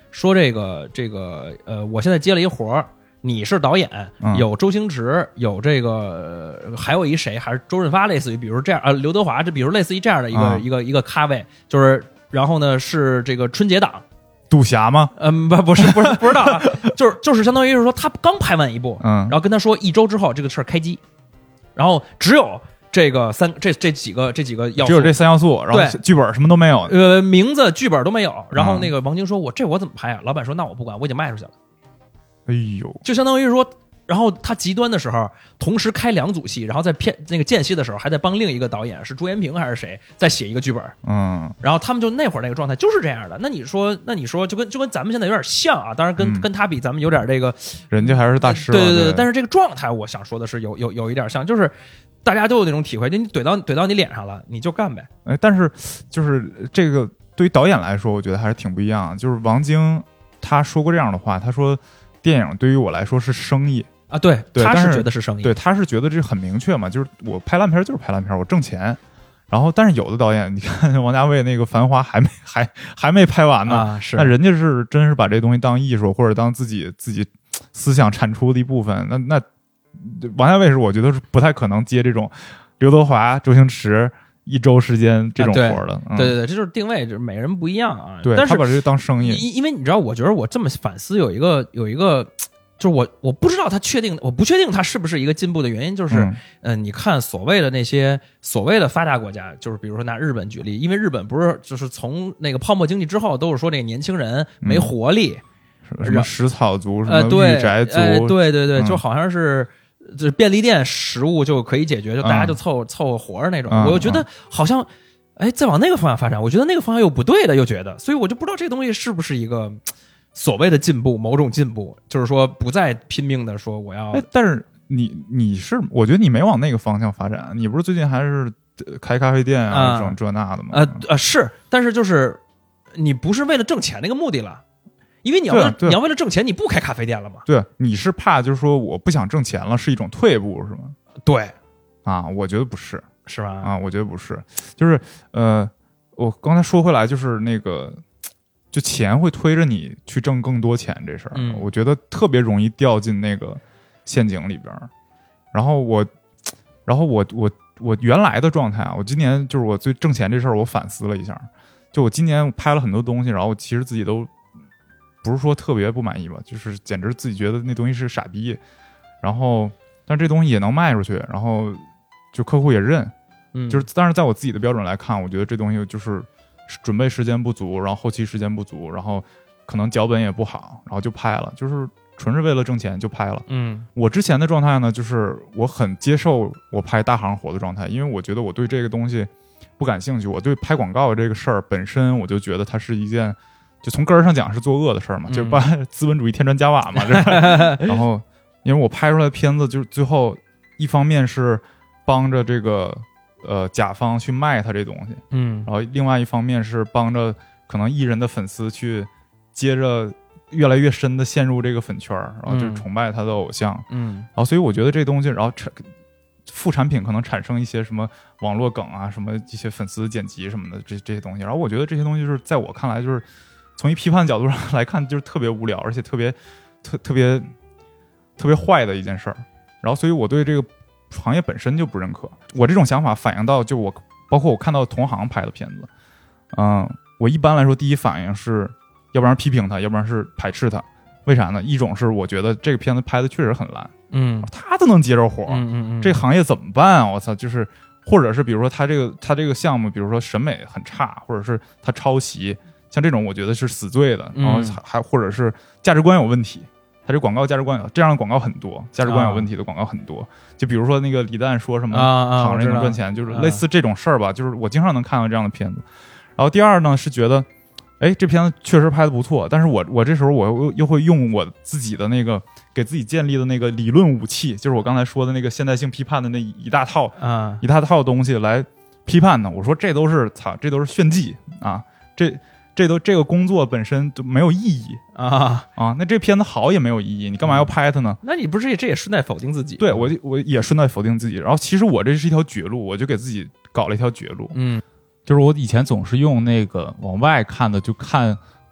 说这个这个呃，我现在接了一活儿。你是导演，有周星驰，有这个、呃、还有一谁，还是周润发，类似于比如这样啊，刘德华，这比如类似于这样的一个、嗯、一个一个咖位，就是然后呢是这个春节档， 赌侠吗？ 嗯，不不是不是不知道啊，就是就是相当于是说他刚拍完一部， 嗯， 然后跟他说一周之后这个事儿开机，然后只有这个三这这几个这几个要素， 只有这三要素，然后剧本什么都没有， 呃，名字剧本都没有，然后那个王晶说我这我怎么拍啊？老板说那我不管，我已经卖出去了。 哎呦， 就相当于是说，然后他极端的时候，同时开两组戏，然后在片那个间隙的时候，还在帮另一个导演是朱延平还是谁在写一个剧本， 嗯， 然后他们就那会儿那个状态就是这样的。那你说，那你说就跟就跟咱们现在有点像啊，当然跟、嗯、跟他比，咱们有点这个， 人家还是大师， 对对 对, 对，但是这个状态，我想说的是有有有一点像，就是大家都有那种体会，就你怼到怼到你脸上了，你就干呗。 哎，但是就是这个对于导演来说，我觉得还是挺不一样。就是王晶他说过这样的话，他说。电影对于我来说是生意啊，对， 对他是觉得是生意， 对，他是觉得这很明确嘛，就是我拍烂片就是拍烂片，我挣钱。然后，但是有的导演，你看王家卫那个《繁花》还没还还没拍完呢， 啊、是， 那人家是真是把这东西当艺术或者当自己自己思想产出的一部分。那那王家卫是我觉得是不太可能接这种刘德华、周星驰。一周时间这种活的、 啊对嗯，对对对，这就是定位，就是每个人不一样啊。 对， 但是他把这当生意， 因因为你知道，我觉得我这么反思有一个有一个，就是我我不知道他确定，我不确定他是不是一个进步的原因，就是，嗯、呃，你看所谓的那些所谓的发达国家，就是比如说拿日本举例，因为日本不是就是从那个泡沫经济之后，都是说那个年轻人没活力， 嗯、什么食草族，什么御宅族， 呃、对对对， 嗯、 就好像是。就是便利店食物就可以解决，就大家就凑、嗯、凑合活着那种。 嗯、 我就觉得好像，哎，再往那个方向发展，我觉得那个方向又不对的，又觉得，所以我就不知道这东西是不是一个所谓的进步，某种进步，就是说不再拼命的说我要。 哎，但是你你是，我觉得你没往那个方向发展，你不是最近还是开咖啡店啊，这种、嗯、这那的吗？ 呃呃是，但是就是你不是为了挣钱那个目的了。因为你要为了你要为了挣钱，你不开咖啡店了吗？ 对，你是怕就是说我不想挣钱了，是一种退步是吗？ 对， 啊，我觉得不是， 是吧？ 啊，我觉得不是，就是呃，我刚才说回来，就是那个，就钱会推着你去挣更多钱这事儿、 嗯， 我觉得特别容易掉进那个陷阱里边。然后我，然后我我我原来的状态啊，我今年就是我最挣钱这事儿，我反思了一下，就我今年拍了很多东西，然后其实自己都。不是说特别不满意吧，就是简直自己觉得那东西是傻逼，然后但这东西也能卖出去，然后就客户也认， 嗯， 就是但是在我自己的标准来看，我觉得这东西就是准备时间不足，然后后期时间不足，然后可能脚本也不好，然后就拍了，就是纯是为了挣钱就拍了。 嗯， 我之前的状态呢，就是我很接受我拍大行活的状态，因为我觉得我对这个东西不感兴趣，我对拍广告这个事儿本身我就觉得它是一件。就从根儿上讲是作恶的事儿嘛，嗯、就是把资本主义添砖加瓦嘛。然后，因为我拍出来的片子，就是最后一方面是帮着这个呃甲方去卖他这东西， 嗯， 然后另外一方面是帮着可能艺人的粉丝去接着越来越深的陷入这个粉圈，然后就是崇拜他的偶像， 嗯， 然后所以我觉得这东西，然后产副产品可能产生一些什么网络梗啊，什么一些粉丝剪辑什么的这这些东西，然后我觉得这些东西就是在我看来就是。从一批判角度上来看，就是特别无聊，而且特别特特别特别坏的一件事儿。然后，所以我对这个行业本身就不认可。我这种想法反映到，就我包括我看到同行拍的片子，嗯，我一般来说第一反应是，要不然批评他，要不然是排斥他。为啥呢？一种是我觉得这个片子拍的确实很烂， 嗯， 他都能接着火， 嗯嗯嗯， 这行业怎么办啊？我操，就是或者是比如说他这个他这个项目，比如说审美很差，或者是他抄袭。像这种我觉得是死罪的，然后还或者是价值观有问题，他这广告价值观有这样的广告很多，价值观有问题的广告很多，就比如说那个李诞说什么躺着能赚钱，就是类似这种事儿吧，就是我经常能看到这样的片子。然后第二呢是觉得，哎，这片子确实拍的不错，但是我我这时候我又又会用我自己的那个给自己建立的那个理论武器，就是我刚才说的那个现代性批判的那一大套啊一大套东西来批判呢。我说这都是操，这都是炫技啊，这。这都这个工作本身就没有意义啊啊！那这片子好也没有意义，你干嘛要拍它呢？ 那你不是这也顺带否定自己？ 对我我也顺带否定自己。然后其实我这是一条绝路，我就给自己搞了一条绝路。 嗯， 就是我以前总是用那个往外看的，就看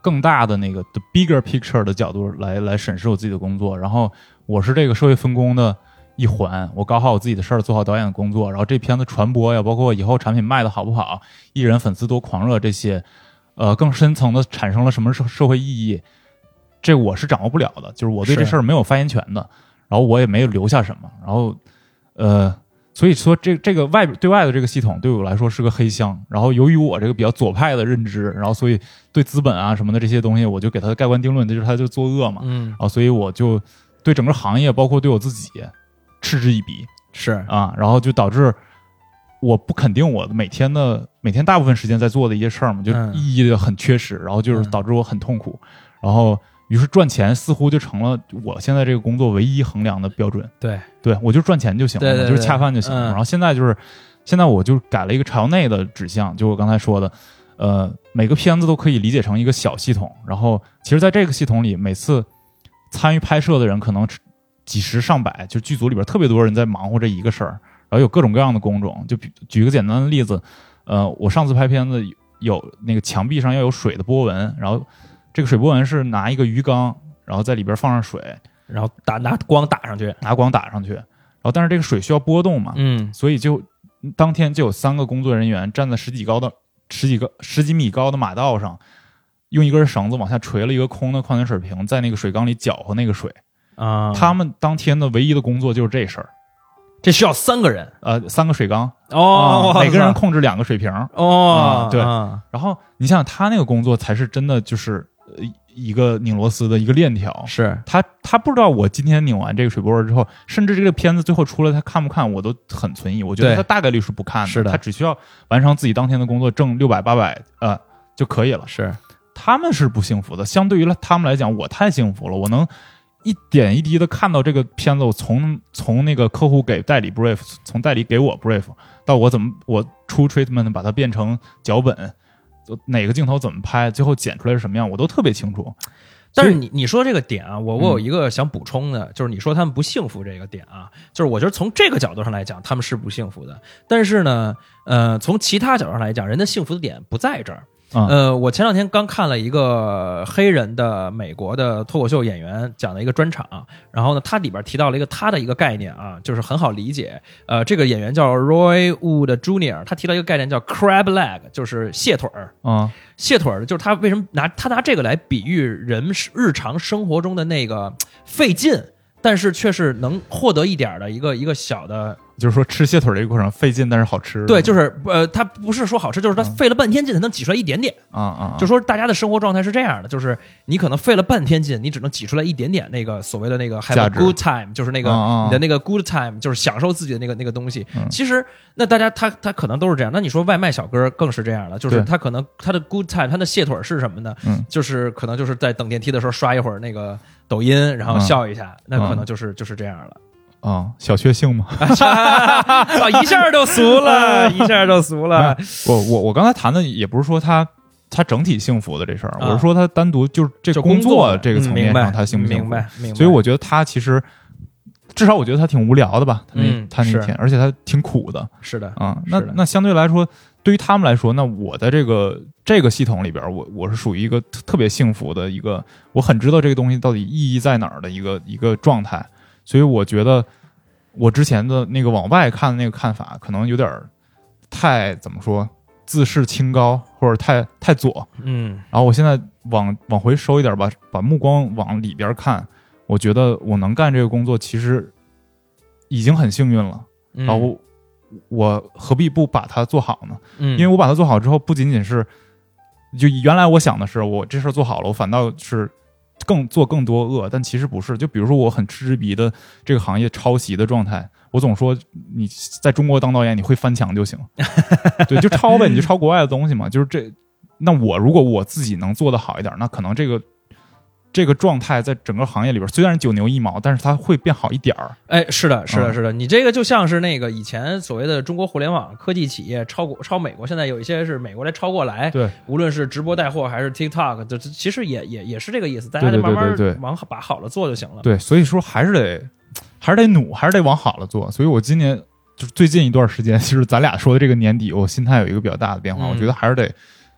更大的那个 the bigger picture 的角度来来审视我自己的工作，然后我是这个社会分工的一环，我搞好我自己的事儿，做好导演的工作，然后这片子传播呀，包括以后产品卖的好不好，艺人粉丝多狂热这些，呃，更深层的产生了什么社社会意义，这我是掌握不了的，就是我对这事儿没有发言权的，然后我也没有留下什么，然后呃。所以说这这个外对外的这个系统对我来说是个黑箱，然后由于我这个比较左派的认知，然后所以对资本啊什么的这些东西，我就给它盖棺定论，就是它就作恶嘛， 嗯， 然后所以我就对整个行业，包括对我自己嗤之以鼻， 是啊，然后就导致我不肯定我每天的每天大部分时间在做的一些事儿嘛，就意义的很缺失，然后就是导致我很痛苦，然后。于是赚钱似乎就成了我现在这个工作唯一衡量的标准。 对， 对我就赚钱就行了， 对对对就是恰饭就行了。 嗯、 然后现在就是，现在我就改了一个朝内的指向，就我刚才说的，呃，每个片子都可以理解成一个小系统。然后，其实在这个系统里，每次参与拍摄的人可能几十上百，就剧组里边特别多人在忙活这一个事儿，然后有各种各样的工种。就举个简单的例子，呃，我上次拍片子有那个墙壁上要有水的波纹，然后。这个水波纹是拿一个鱼缸，然后在里边放上水， 然后打拿光打上去， 拿光打上去。然后但是这个水需要波动嘛， 嗯， 所以就当天就有三个工作人员站在十几高的十几个十几米高的马道上，用一根绳子往下垂了一个空的矿泉水瓶，在那个水缸里搅和那个水啊。 他们当天的唯一的工作就是这事儿。 这需要三个人， 呃，三个水缸哦、 啊，每个人控制两个水瓶哦、 啊，对。 啊、 然后你想想，他那个工作才是真的就是。一个拧螺丝的一个链条， 是他他不知道我今天拧完这个水波纹之后，甚至这个片子最后出来他看不看我都很存疑，我觉得他大概率是不看的， 是的， 他只需要完成自己当天的工作，挣六百八百呃就可以了。 是他们是不幸福的，相对于他们来讲，我太幸福了，我能一点一滴的看到这个片子，我从从那个客户给代理 brief， 从代理给我 brief 到我怎么我出 treatment 把它变成脚本。哪个镜头怎么拍，最后剪出来是什么样，我都特别清楚。 但是你你说这个点啊，我我有一个想补充的，嗯、就是你说他们不幸福这个点啊，就是我觉得从这个角度上来讲，他们是不幸福的。但是呢，呃，从其他角度上来讲，人的幸福的点不在这儿。 嗯、 呃，我前两天刚看了一个黑人的美国的脱口秀演员讲的一个专场，然后呢，他里边提到了一个他的一个概念啊，就是很好理解。呃，这个演员叫 Roy Wood Junior， 他提到一个概念叫 crab leg， 就是蟹腿儿。 嗯， 蟹腿儿就是他为什么拿他拿这个来比喻人日常生活中的那个费劲，但是却是能获得一点的一个一个小的。 就是说吃蟹腿这个过程费劲，但是好吃。 对，就是呃，它不是说好吃，就是它费了半天劲才能挤出来一点点。 啊啊、嗯！ 就说大家的生活状态是这样的，就是你可能费了半天劲，你只能挤出来一点点那个所谓的那个 have a good time， 就是那个你的那个 good time， 就是享受自己的那个那个东西。 嗯、 其实那大家他他可能都是这样。那你说外卖小哥更是这样的，就是他可能他的 good time， 他的蟹腿是什么呢？ 嗯， 就是可能就是在等电梯的时候刷一会儿那个抖音，然后笑一下， 嗯、 那可能就是就是这样了。 啊、哦，小确幸嘛， 一下就俗了，一下就俗了。 我我我刚才谈的也不是说他他整体幸福的这事儿、 啊， 我是说他单独就是这工作这个层面上他幸不幸福？ 明白，明白。 所以我觉得他其实至少我觉得他挺无聊的吧，他那、 嗯、 他那天，而且他挺苦的。 是的啊、嗯，那是的那相对来说，对于他们来说，那我的这个这个系统里边，我我是属于一个特别幸福的一个，我很知道这个东西到底意义在哪儿的一个一个状态。所以我觉得我之前的那个往外看的那个看法可能有点太怎么说自视清高，或者太太左。 嗯， 然后我现在往往回收一点吧，把目光往里边看，我觉得我能干这个工作其实已经很幸运了。 嗯、 然后我何必不把它做好呢？ 嗯， 因为我把它做好之后，不仅仅是就原来我想的是我这事儿做好了，我反倒是更做更多恶，但其实不是。就比如说我很嗤之鼻的这个行业抄袭的状态，我总说你在中国当导演你会翻墙就行，对，就抄呗，你就抄国外的东西嘛。就是这，那我如果我自己能做得好一点，那可能这个这个状态在整个行业里边虽然九牛一毛，但是它会变好一点儿。 哎，是的，是的，是的，嗯、你这个就像是那个以前所谓的中国互联网科技企业超过超美国，现在有一些是美国来超过来， 对， 无论是直播带货还是 TikTok， 就其实也也也是这个意思，大家就慢慢往把好了做就行了。 对，所以说还是得还是得努，还是得往好了做。所以我今年就是最近一段时间，就是咱俩说的这个年底，我心态有一个比较大的变化， 嗯、 我觉得还是得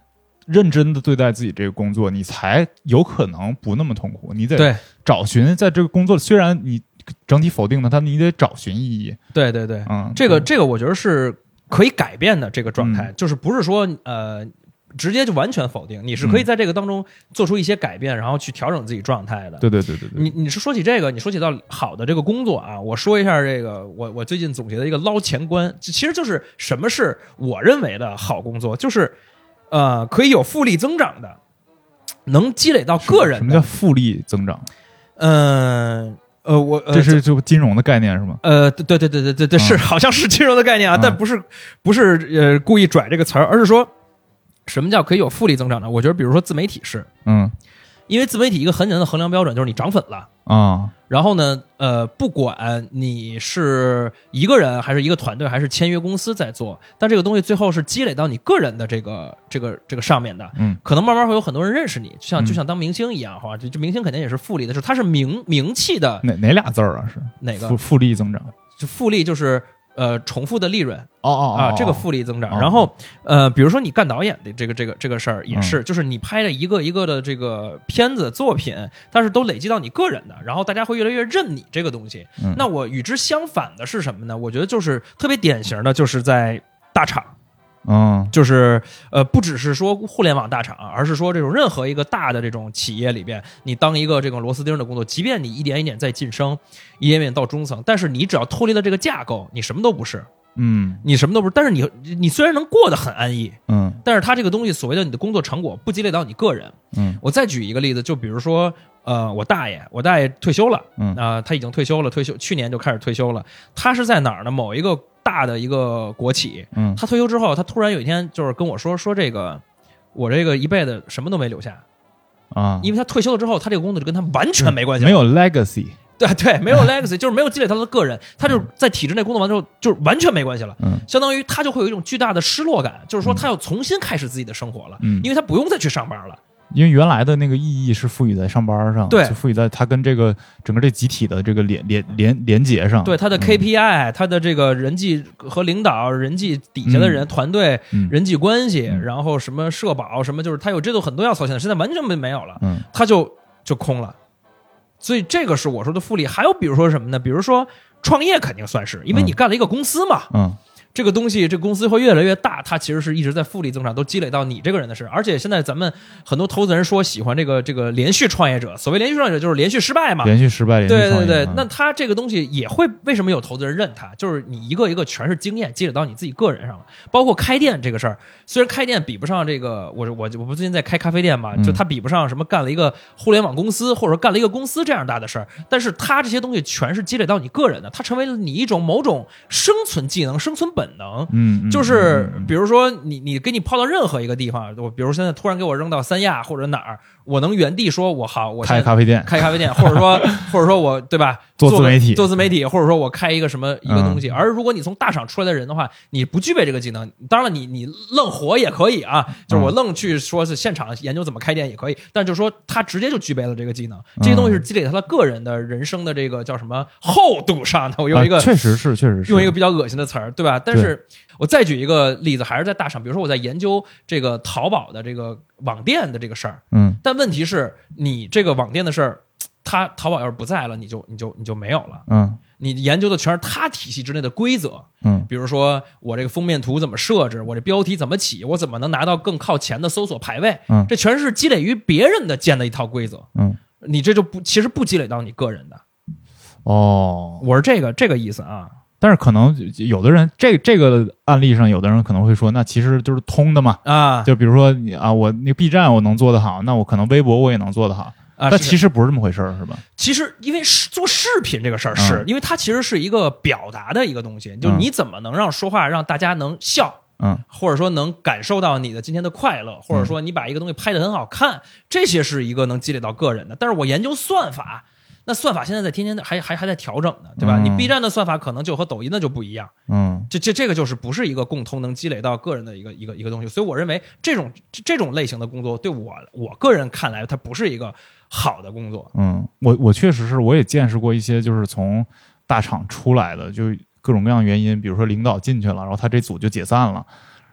认真的对待自己这个工作，你才有可能不那么痛苦。你得对找寻在这个工作，虽然你整体否定的，但你得找寻意义。 对对对， 嗯， 这个这个我觉得是可以改变的这个状态， 嗯、 就是不是说呃直接就完全否定，你是可以在这个当中做出一些改变，嗯、然后去调整自己状态的。 对对对对对。 你你是说起这个，你说起到好的这个工作啊，我说一下这个我我最近总结的一个捞钱观，其实就是什么是我认为的好工作，就是呃可以有复利增长的，能积累到个人的。 什么叫复利增长？ 嗯。呃呃，我、呃、 这是就金融的概念是吗？ 呃，对对对对对对，是、嗯、好像是金融的概念啊，嗯、但不是不是呃故意拽这个词儿，而是说什么叫可以有复利增长呢？我觉得比如说自媒体是， 嗯， 因为自媒体一个很简单的衡量标准就是你涨粉了啊， 然后呢，呃，不管你是一个人还是一个团队还是签约公司在做，但这个东西最后是积累到你个人的这个这个这个上面的， 嗯， 可能慢慢会有很多人认识你，就像就像当明星一样，哈，就就明星肯定也是复利的，就是它是名名气的， 哪哪俩字儿啊？是哪个复复利增长？ 就复利就是呃重复的利润。 哦哦啊，这个复利增长。然后呃，比如说你干导演的这个这个这个事儿也是， 嗯、 就是你拍的一个一个的这个片子作品，但是都累积到你个人的，然后大家会越来越认你这个东西。 嗯、 那我与之相反的是什么呢？我觉得就是特别典型的，就是在大厂。 嗯， 就是呃，不只是说互联网大厂，而是说这种任何一个大的这种企业里边，你当一个这个螺丝钉的工作，即便你一点一点在晋升，一点一点到中层，但是你只要脱离了这个架构，你什么都不是。 嗯， 你什么都不是，但是你你虽然能过得很安逸， 嗯， 但是他这个东西所谓的你的工作成果不积累到你个人。 嗯， 我再举一个例子，就比如说呃，我大爷，我大爷退休了， 嗯啊、呃，他已经退休了，退休去年就开始退休了。他是在哪儿呢？某一个大的一个国企， 嗯， 他退休之后，他突然有一天就是跟我说说这个，我这个一辈子什么都没留下啊， 因为他退休了之后，他这个工作就跟他完全没关系了， 没有 legacy。 对对，没有 legacy， 就是没有积累他的个人，他就是在体制内工作完之后，就是完全没关系了。 嗯， 相当于他就会有一种巨大的失落感，就是说他要重新开始自己的生活了， 嗯， 因为他不用再去上班了。 因为原来的那个意义是赋予在上班上， 对， 就赋予在他跟这个整个这集体的这个连连连连结上， 对他的 K P I，、嗯、他的这个人际和领导、人际底下的人、嗯、团队、 嗯、 人际关系， 嗯、 然后什么社保什么，就是他有这都很多要操心的，现在完全没没有了， 嗯， 他就就空了。所以这个是我说的复利。还有比如说什么呢？比如说创业肯定算是，因为你干了一个公司嘛， 嗯， 这个东西这个公司会越来越大，它其实是一直在复利增长，都积累到你这个人的事。而且现在咱们很多投资人说喜欢这个这个连续创业者，所谓连续创业者就是连续失败嘛， 连续失败，连续创业。 对对对，那他这个东西也会为什么有投资人认他？就是你一个一个全是经验积累到你自己个人上了。包括开店这个事儿，虽然开店比不上这个，我我我不最近在开咖啡店嘛，就他比不上什么干了一个互联网公司或者干了一个公司这样大的事儿，但是他这些东西全是积累到你个人的，它成为了你一种某种生存技能、生存本能。 嗯， 就是比如说你你给你抛到任何一个地方，我比如现在突然给我扔到三亚或者哪儿，我能原地说我好，我开咖啡店， 开咖啡店，或者说或者说我对吧， 做自媒体， 做自媒体，或者说我开一个什么一个东西。嗯、而如果你从大厂出来的人的话，你不具备这个技能，当然了，你你愣活也可以啊，就是我愣去说是现场研究怎么开店也可以，但就是说他直接就具备了这个技能，这些东西是积累他的个人的人生的这个叫什么厚度上的。我用一个、 啊、确实是确实是用一个比较恶心的词儿，对吧？但是我再举一个例子，还是在大厂，比如说我在研究这个淘宝的这个网店的这个事儿， 嗯， 但问题是你这个网店的事儿，它淘宝要是不在了，你就你就你就没有了， 嗯， 你研究的全是它体系之内的规则， 嗯， 比如说我这个封面图怎么设置，我这标题怎么起，我怎么能拿到更靠前的搜索排位， 嗯， 这全是积累于别人的建的一套规则， 嗯， 你这就不其实不积累到你个人的， 哦， 我是这个这个意思啊。 但是可能有的人，这这个案例上，有的人可能会说，那其实就是通的嘛， 啊， 就比如说你啊，我那个 B 站我能做得好，那我可能微博我也能做得好， 啊， 但其实不是这么回事儿，是吧？ 其实因为做视频这个事儿，是、嗯、因为它其实是一个表达的一个东西，就你怎么能让说话让大家能笑， 嗯， 或者说能感受到你的今天的快乐，或者说你把一个东西拍得很好看，这些是一个能积累到个人的。但是我研究算法。那算法现在在天天还还还在调整呢，对吧？嗯、你 B 站的算法可能就和抖音的就不一样， 嗯， 这这这个就是不是一个共通能积累到个人的一个一个一个东西，所以我认为这种这种类型的工作对我我个人看来，它不是一个好的工作。 嗯，我我确实是我也见识过一些就是从大厂出来的，就各种各样原因，比如说领导进去了，然后他这组就解散了。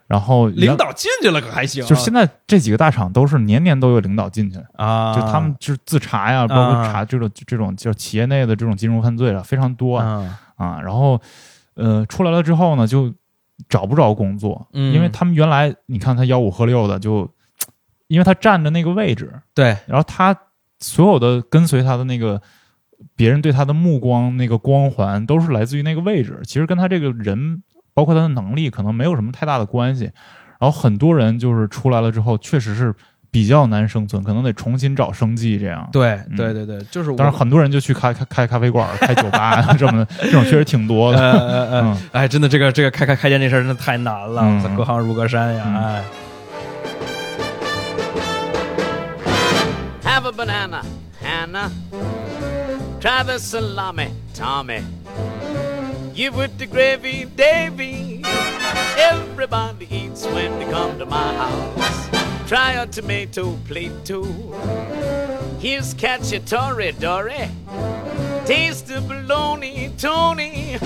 然后领导进去了可还行、啊， 就是现在这几个大厂都是年年都有领导进去啊， 就他们就是自查呀，包括查这种、啊、这种就是企业内的这种金融犯罪了非常多啊，啊然后呃出来了之后呢，就找不着工作， 嗯、 因为他们原来你看他吆五喝六的，就因为他站着那个位置， 对， 然后他所有的跟随他的那个。别人对他的目光那个光环都是来自于那个位置，其实跟他这个人包括他的能力可能没有什么太大的关系。然后很多人就是出来了之后确实是比较难生存，可能得重新找生计这样。 对对对对，就是我。 当然很多人就去开开开咖啡馆开酒吧这么这种确实挺多的。 呃呃呃嗯、哎真的这个这个开开开店这事儿真的太难了， 嗯、 隔行如隔山呀、 嗯、 哎。 Have a banana, Hannah. Try the salami, Tommy. Give it the gravy, Davy. Everybody eats when they come to my house. Try a tomato plate too. Here's cacciatore, Dory. Taste the bologna, Tony.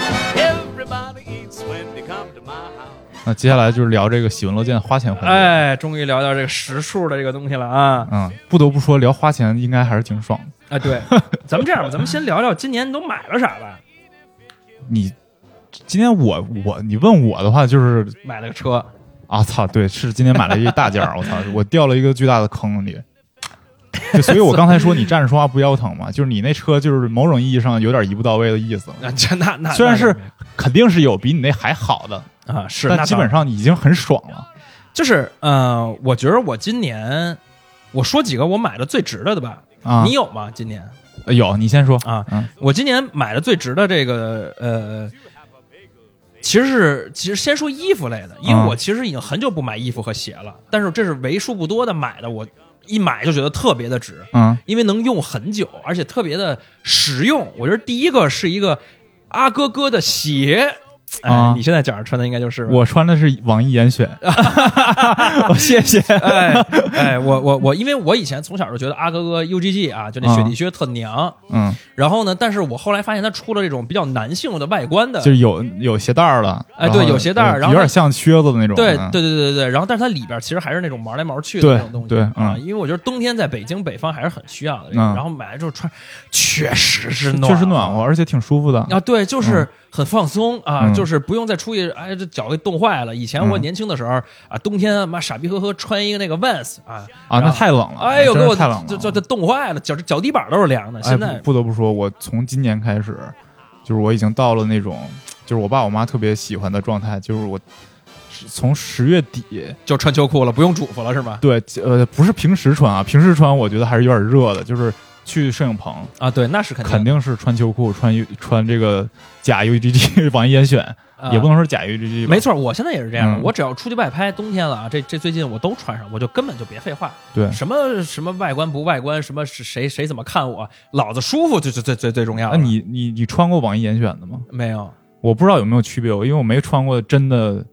Everybody eats when they come to my house. 那接下来就是聊这个喜闻乐见花钱环节。 哎，终于聊到这个实数的这个东西了啊！ 嗯，不得不说聊花钱应该还是挺爽的。 哎，对，咱们这样吧，咱们先聊聊今年你都买了啥吧。 你今天我我你问我的话，就是买了个车啊！操，对，是今天买了一大件儿，我操，我掉了一个巨大的坑里。就所以我刚才说你站着说话不腰疼嘛，就是你那车就是某种意义上有点一步到位的意思了。 那那那虽然是肯定是有比你那还好的啊，是， 但基本上已经很爽了。 就是呃，我觉得我今年我说几个我买的最值的的吧。啊，你有吗？今年有，你先说啊。 嗯， 我今年买的最值的这个呃，其实是其实先说衣服类的，因为我其实已经很久不买衣服和鞋了，嗯、但是这是为数不多的买的，我一买就觉得特别的值， 嗯， 因为能用很久，而且特别的实用。我觉得第一个是一个阿哥哥的鞋。哎， 啊、 你现在脚上穿的应该就是我穿的是网易严选，我谢谢。 哎哎，我我我，因为我以前从小就觉得阿哥哥 U G G 啊，就那雪地靴特娘， 嗯， 然后呢，但是我后来发现它出了这种比较男性的外观的， 就是有有鞋带了， 哎，对，有鞋带，然后有点像靴子的那种， 对对对对对，然后但是它里边其实还是那种毛来毛去的那种东西， 对对啊，因为我觉得冬天在北京北方还是很需要的， 嗯、 然后买了之后穿，确实是暖， 确实暖和，而且挺舒服的啊，对，就是很放松啊， 嗯、 就是不用再出去。哎，这脚给冻坏了。以前我年轻的时候、嗯、啊，冬天妈傻逼呵呵穿一个那个 Vans 啊啊，那太冷了。 哎呦，给我太冷了， 就就就冻坏了，脚脚底板都是凉的。现在、 哎、不, 不得不说，我从今年开始，就是我已经到了那种，就是我爸我妈特别喜欢的状态，就是我从十月底就穿秋裤了，不用嘱咐了是吗？ 对，呃，不是平时穿啊，平时穿我觉得还是有点热的，就是去摄影棚啊，对，那是肯定肯定是穿秋裤，穿穿这个假 U G G 网易严选。 啊、 也不能说假 U G G， 没错，我现在也是这样、嗯。我只要出去外拍，冬天了啊，这这最近我都穿上，我就根本就别废话。 对， 什么什么外观不外观，什么谁谁怎么看我，老子舒服就最最最最重要。 那你你你穿过网易严选的吗？ 没有， 我不知道有没有区别，因为我没穿过真的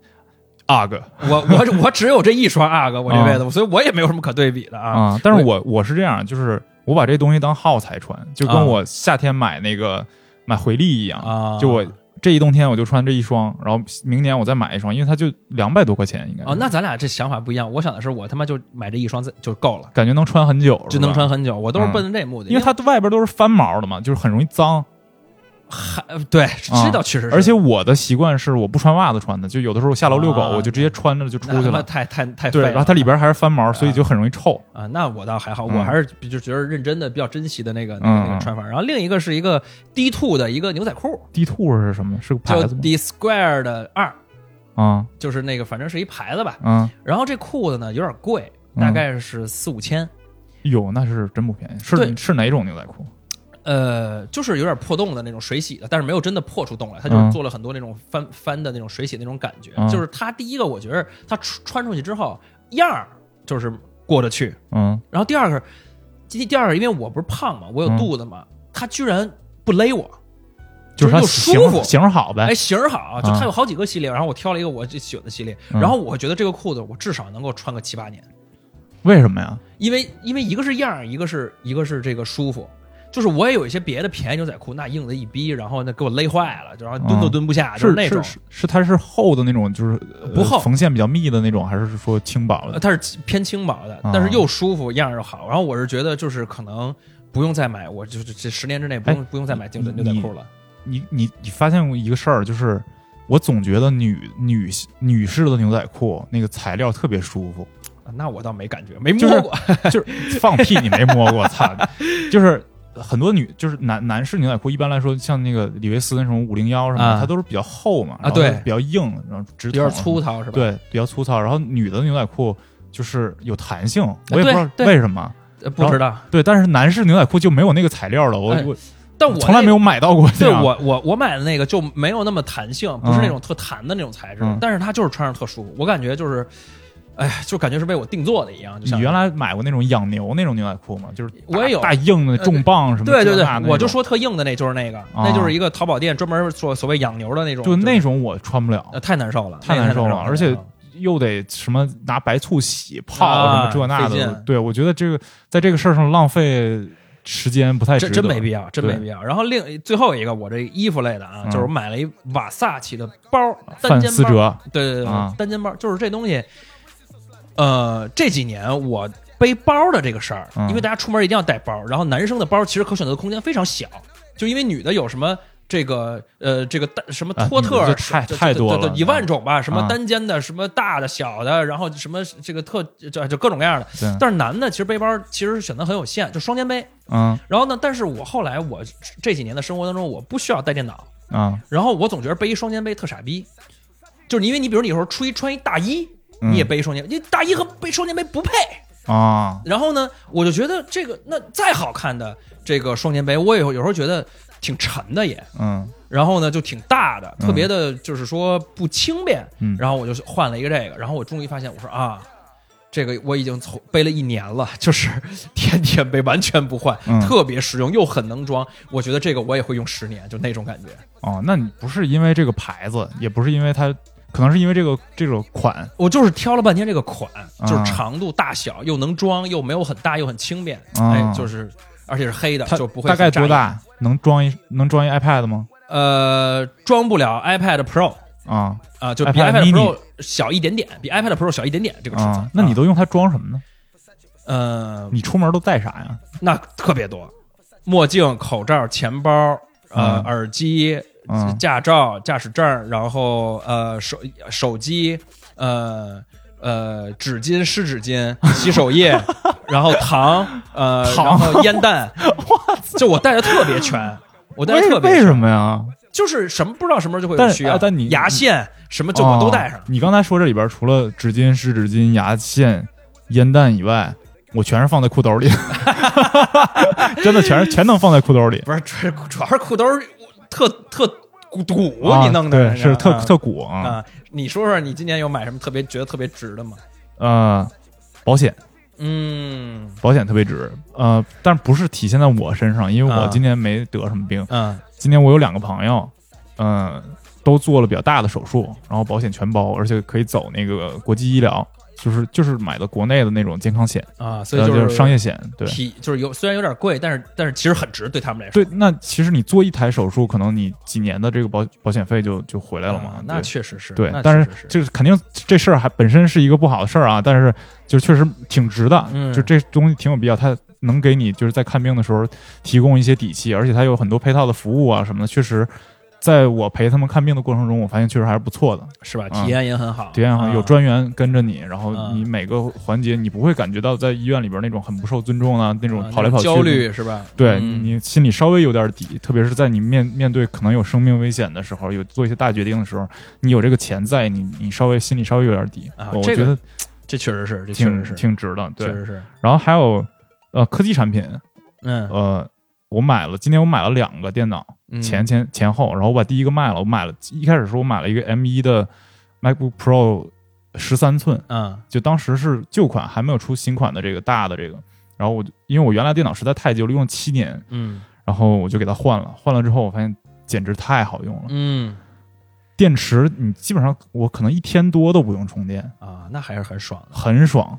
U G G。 我我我只有这一双 U G G， 我这辈子、啊，所以我也没有什么可对比的啊。 啊，但是我我是这样，就是我把这东西当耗材穿，就跟我夏天买那个、啊、买回力一样啊， 就我。这一冬天我就穿这一双，然后明年我再买一双，因为它就两百多块钱应该。 哦，那咱俩这想法不一样。我想的是，我他妈就买这一双就够了， 感觉能穿很久， 就能穿很久。我都是奔着这目的、 嗯，因为它外边都是翻毛的嘛，就是很容易脏。 还对，这倒确实是、 嗯。而且我的习惯是我不穿袜子穿的，就有的时候下楼遛狗，啊、我就直接穿着就出去了。 太太太对，然后它里边还是翻毛，所以就很容易臭啊。那我倒还好， 嗯、 我还是就觉得认真的、比较珍惜的那个、那个、那个穿法。然后另一个是一个 D 二 的一个牛仔裤 ，D 二 是什么？是个牌子吗？ D Square 的二啊， 就是那个反正是一牌子吧。 嗯。 然后这裤子呢有点贵，大概是四五千。 哟，那是真不便宜。是是哪种牛仔裤？ 呃，就是有点破洞的那种水洗的，但是没有真的破出洞来，它就是做了很多那种翻、嗯、翻的那种水洗那种感觉。 嗯、 就是它第一个，我觉得它穿出去之后样儿就是过得去， 嗯。 然后第二个，第第二个，因为我不是胖嘛，我有肚子嘛，嗯、它居然不勒我， 就是它舒服， 型好呗， 哎，型好，就它有好几个系列，然后我挑了一个我最喜欢的系列， 嗯、 然后我觉得这个裤子我至少能够穿个七八年。 为什么呀？ 因为因为一个是样儿，一个是一个是这个舒服。 就是我也有一些别的便宜牛仔裤，那硬的一逼，然后那给我勒坏了，就然后蹲都蹲不下，嗯、就是那种。 是是是它是厚的那种，就是不厚， 缝线比较密的那种，还是说轻薄的？ 它是偏轻薄的，但是又舒服，样又好。然后我是觉得，就是可能不用再买，我就是这十年之内不用不用再买牛仔牛仔裤了。 你你你发现过一个事儿，就是我总觉得女女女士的牛仔裤那个材料特别舒服。 那我倒没感觉，没摸过， 就是、就是、放屁，你没摸过，操！就是很多女，就是男男士牛仔裤，一般来说，像那个李维斯那种五零幺什么的、啊，它都是比较厚嘛， 啊，对， 比较硬，然后直有点粗糙是吧？ 对，比较粗糙。然后女的牛仔裤就是有弹性，我也不知道为什么， 呃、不知道。 对，但是男士牛仔裤就没有那个材料了，我、哎、我。 但我从来没有买到过。 对，我我我买的那个就没有那么弹性，不是那种特弹的那种材质，嗯、但是它就是穿上特舒服，我感觉就是。哎呀，就感觉是为我定做的一样。 你原来买过那种养牛那种牛仔裤吗？就是我也有大硬的重磅什么的、 呃。对对对，我就说特硬的那就是那个，啊、那就是一个淘宝店专门做所谓养牛的那种。 就那种我穿不了， 呃、太难受了， 太难受了，而且又得什么拿白醋洗泡、啊、什么这那的。对，我觉得这个在这个事儿上浪费时间不太值得， 真没必要，真没必要。然后另最后一个，我这衣服类的啊，嗯、就是我买了一瓦萨奇的包，单肩包。对对对，啊、单肩包就是这东西。呃，这几年我背包的这个事儿、嗯，因为大家出门一定要带包，然后男生的包其实可选择的空间非常小，就因为女的有什么这个呃这个什么托特、 啊、太太多了， 一万种吧，什么单肩的、啊，什么大的、小的，然后什么这个特就就各种各样的。但是男的其实背包其实选择很有限，就双肩背。 嗯。 然后呢，但是我后来我这几年的生活当中，我不需要带电脑啊、 嗯，然后我总觉得背一双肩背特傻逼，就是因为你比如你有时候出一穿一大衣。你也背一双肩背，你大衣和背双肩背不配啊。 然后呢，我就觉得这个那再好看的这个双肩背，我也有时候觉得挺沉的也， 嗯。 然后呢，就挺大的，特别的，就是说不轻便。 嗯。 然后我就换了一个这个，然后我终于发现，我说啊，这个我已经背了一年了，就是天天背，完全不换， 嗯、 特别实用又很能装。我觉得这个我也会用十年，就那种感觉。 哦，那你不是因为这个牌子，也不是因为它。可能是因为这个这种款， 我就是挑了半天这个款，啊、就是长度大小又能装，又没有很大，又很轻便。 啊、 哎，就是而且是黑的，就不会。 大概多大？能装一能装一 iPad 吗？ 呃，装不了 iPad Pro 啊啊，就比 iPad, iPad Pro 小一点点，比 iPad Pro 小一点点这个尺寸、 啊。那你都用它装什么呢？ 呃， 你出门都带啥呀？ 那特别多，墨镜、口罩、钱包、呃， 嗯、 耳机。 嗯、 驾照、驾驶证，然后呃手手机，呃呃纸巾、湿纸巾、洗手液，然后糖，呃， 糖然后烟弹，就我带的特别全，我带的特别全。 为什么呀？ 就是什么不知道什么时候就会有需要， 但, 但你牙线什么就我都带上、哦。 你刚才说这里边除了纸巾、湿纸巾、牙线、烟弹以外，我全是放在裤兜里，真的全是全能放在裤兜里。 不是，主要是裤兜。特特鼓、 啊、 你弄的对是特、啊、特鼓啊！ 啊，你说说你今年有买什么特别觉得特别值的吗？ 呃，保险， 嗯， 保险特别值，呃，但不是体现在我身上，因为我今年没得什么病。 嗯， 今年我有两个朋友，嗯、呃，都做了比较大的手术，然后保险全包，而且可以走那个国际医疗。就是就是买的国内的那种健康险啊，所以就是、 就是商业险，对， 就是有虽然有点贵，但是但是其实很值，对他们来说。对，那其实你做一台手术，可能你几年的这个保保险费就就回来了嘛。 啊、那确实是， 对，但是就是肯定这事儿还本身是一个不好的事儿啊，但是就确实挺值的， 嗯、 就这东西挺有必要，它能给你就是在看病的时候提供一些底气，而且它有很多配套的服务啊什么的，确实。在我陪他们看病的过程中，我发现确实还是不错的， 是吧？体验也很好， 嗯、体验很好， 嗯、 有专员跟着你，然后你每个环节你不会感觉到在医院里边那种很不受尊重啊，那种跑来跑去、 焦虑是吧？ 对、 嗯、 你心里稍微有点底，特别是在你面面对可能有生命危险的时候，有做一些大决定的时候，你有这个钱在，你你稍微心里稍微有点底啊。 我觉得、这个、 这确实是，这确实是挺值的，对， 确实是。 然后还有呃科技产品， 嗯呃。我买了，今年我买了两个电脑，前前前后，然后我把第一个卖了。我买了，一开始说我买了一个 M 一 的 MacBook Pro 十三寸， 嗯， 就当时是旧款，还没有出新款的这个大的这个。然后我就因为我原来电脑实在太旧了，用了七年， 嗯， 然后我就给它换了。换了之后，我发现简直太好用了， 嗯， 电池你基本上我可能一天多都不用充电啊，那还是很爽的， 很爽， 嗯。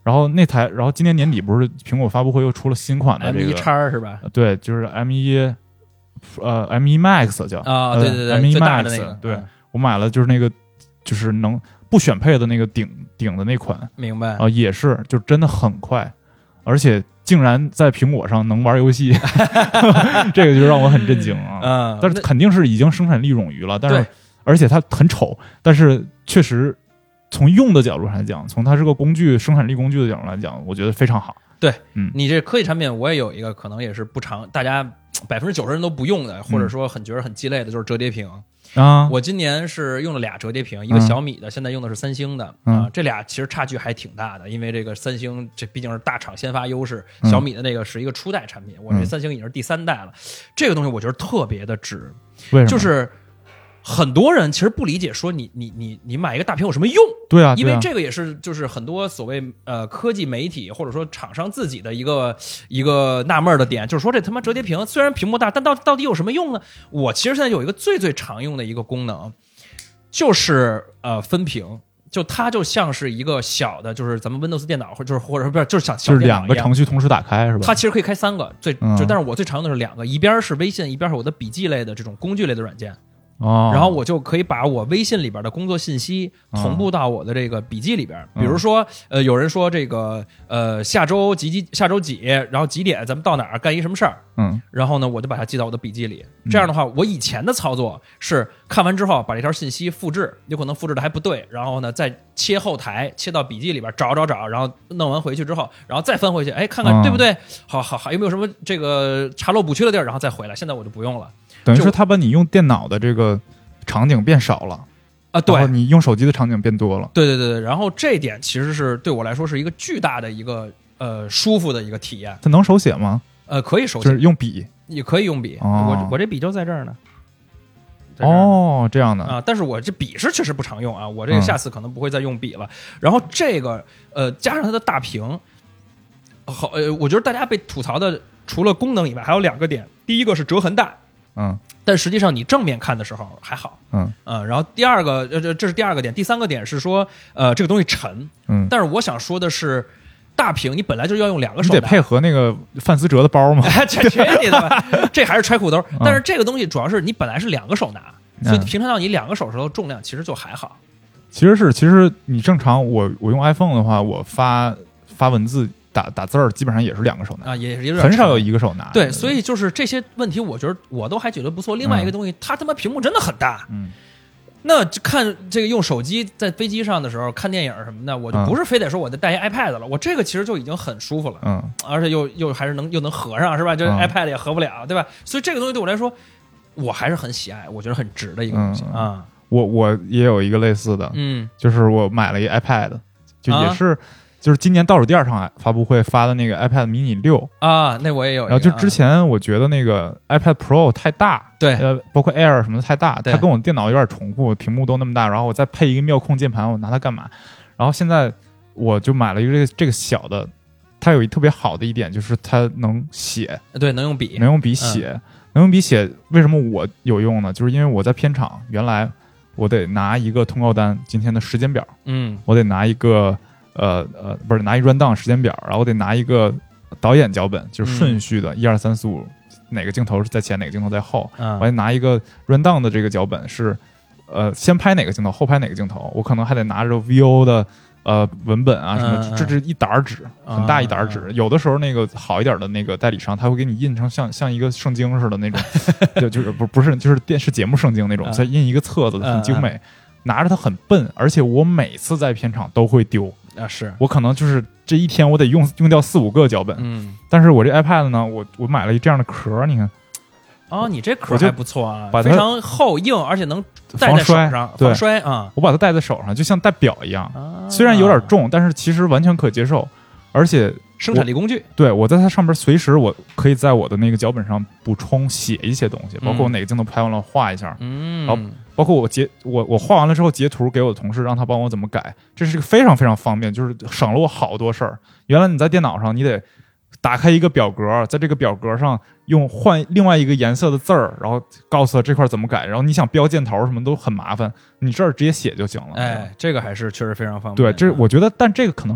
然后那台，然后今年年底不是苹果发布会又出了新款的这 M 一个， 叉是吧？ 对，就是 M 一，呃 M 一 Max 叫啊，对对对 ，M 一最大的 Max， 那个， 对嗯我买了就是那个就是能不选配的那个顶顶的那款明白啊，也是就真的很快，而且竟然在苹果上能玩游戏，这个就让我很震惊啊！ 嗯， 但是肯定是已经生产力冗余了，但是对而且它很丑，但是确实从用的角度上来讲，从它这个工具生产力工具的角度来讲，我觉得非常好。 对， 嗯， 你这科技产品我也有一个，可能也是不常大家百分之九十人都不用的，或者说很觉得很鸡肋的，就是折叠屏。 啊， 我今年是用了俩折叠屏，一个小米的，现在用的是三星的啊、 嗯这俩其实差距还挺大的，因为这个三星这毕竟是大厂先发优势， 嗯小米的那个是一个初代产品，我这三星已经是第三代了。这个东西我觉得特别的值， 为什么？ 就是很多人其实不理解，说你你你你买一个大屏有什么用？ 对啊，对啊因为这个也是就是很多所谓呃科技媒体或者说厂商自己的一个一个纳闷的点，就是说这他妈折叠屏虽然屏幕大，但到到底有什么用呢？我其实现在有一个最最常用的一个功能，就是呃分屏。就它就像是一个小的，就是咱们 Windows 电脑，或者就是或者不是，就是像小就是电脑一样两个程序同时打开是吧？ 它其实可以开三个，最嗯就但是我最常用的是两个，一边是微信，一边是我的笔记类的这种工具类的软件。 哦， 然后我就可以把我微信里边的工作信息同步到我的这个笔记里边。 嗯、 比如说，呃，有人说这个，呃，下周几几下周几，然后几点咱们到哪儿干一什么事儿， 嗯， 然后呢，我就把它记到我的笔记里。这样的话，我以前的操作是看完之后把这条信息复制，有可能复制的还不对，然后呢再切后台，切到笔记里边找找找，然后弄完回去之后，然后再翻回去，哎，看看对不对？好好好，有没有什么这个查漏补缺的地儿，然后再回来。现在我就不用了。 等于说他把你用电脑的这个场景变少了啊，对， 然后你用手机的场景变多了。 对对对对，然后这一点其实是对我来说是一个巨大的一个呃舒服的一个体验。 它能手写吗？ 呃，可以手写， 就是用笔， 也可以用笔。 哦、 我我这笔就在这儿呢。 哦，这样的啊，但是我这笔是确实不常用啊，我这个下次可能不会再用笔了。嗯、然后这个呃，加上它的大屏，好呃，我觉得大家被吐槽的除了功能以外，还有两个点。第一个是折痕大。 嗯， 但实际上你正面看的时候还好， 嗯呃，然后第二个，呃，这这是第二个点，第三个点是说，呃，这个东西沉， 嗯， 但是我想说的是，大屏你本来就要用两个手拿， 你得配合那个范思哲的包嘛， 这去你的吧，这还是揣裤兜，但是这个东西主要是你本来是两个手拿， 嗯、 所以平常到你两个手时候重量其实就还好。 其实是，其实你正常我我用 iPhone 的话，我发发文字。打打字儿基本上也是两个手拿啊，也是很少有一个手拿。 对，所以就是这些问题，我觉得我都还觉得不错。另外一个东西，嗯、它他妈屏幕真的很大。 嗯， 那看这个用手机在飞机上的时候看电影什么的，我就不是非得说我得带一 iPad 了，我这个其实就已经很舒服了。 嗯， 而且又又还是能又能合上，是吧？就 iPad 也合不了，对吧？所以这个东西对我来说，我还是很喜爱，我觉得很值的一个东西、 嗯、 啊。 我我也有一个类似的， 嗯， 就是我买了一 iPad， 就也是。 啊就是今年倒数第二场发布会发的那个 iPad mini 六啊，那我也有一个。 然后就之前我觉得那个 iPad Pro 太大， 对， 呃，包括 Air 什么的太大，它跟我电脑有点重复，屏幕都那么大，然后我再配一个妙控键盘，我拿它干嘛？然后现在我就买了一个这个这个小的，它有一特别好的一点就是它能写， 对，能用笔， 能用笔写，嗯、能用笔写。为什么我有用呢？就是因为我在片场原来我得拿一个通告单，今天的时间表， 嗯， 我得拿一个。呃呃，不是拿一 run down 时间表，然后我得拿一个导演脚本，就是顺序的，一二三四五，哪个镜头是在前，哪个镜头在后。 嗯、 我还拿一个 run down 的这个脚本是，呃，先拍哪个镜头，后拍哪个镜头。我可能还得拿着 V O 的呃文本啊什么， 嗯、 这是一沓纸，很大一沓纸。 嗯、 有的时候那个好一点的那个代理商，他会给你印成像像一个圣经似的那种，就就是不不是就是电视节目圣经那种，再、嗯、印一个册子，很精美。嗯、拿着它很笨，而且我每次在片场都会丢。 啊，是我可能就是这一天我得用用掉四五个脚本， 嗯， 但是我这 iPad 呢，我我买了一这样的壳，你看， 哦，你这壳还不错啊， 把它非常厚硬，而且能戴在手上，防摔啊， 我把它戴在手上，就像戴表一样，啊、虽然有点重，但是其实完全可接受，而且生产力工具， 对我在它上面随时我可以在我的那个脚本上补充写一些东西，包括我哪个镜头拍完了画一下， 嗯， 然后包括我截我我画完了之后截图给我的同事，让他帮我怎么改，这是一个非常非常方便，就是省了我好多事儿。原来你在电脑上你得打开一个表格，在这个表格上用换另外一个颜色的字儿，然后告诉他这块怎么改，然后你想标箭头什么都很麻烦，你这儿直接写就行了。 哎，这个还是确实非常方便。 对，这我觉得，但这个可能是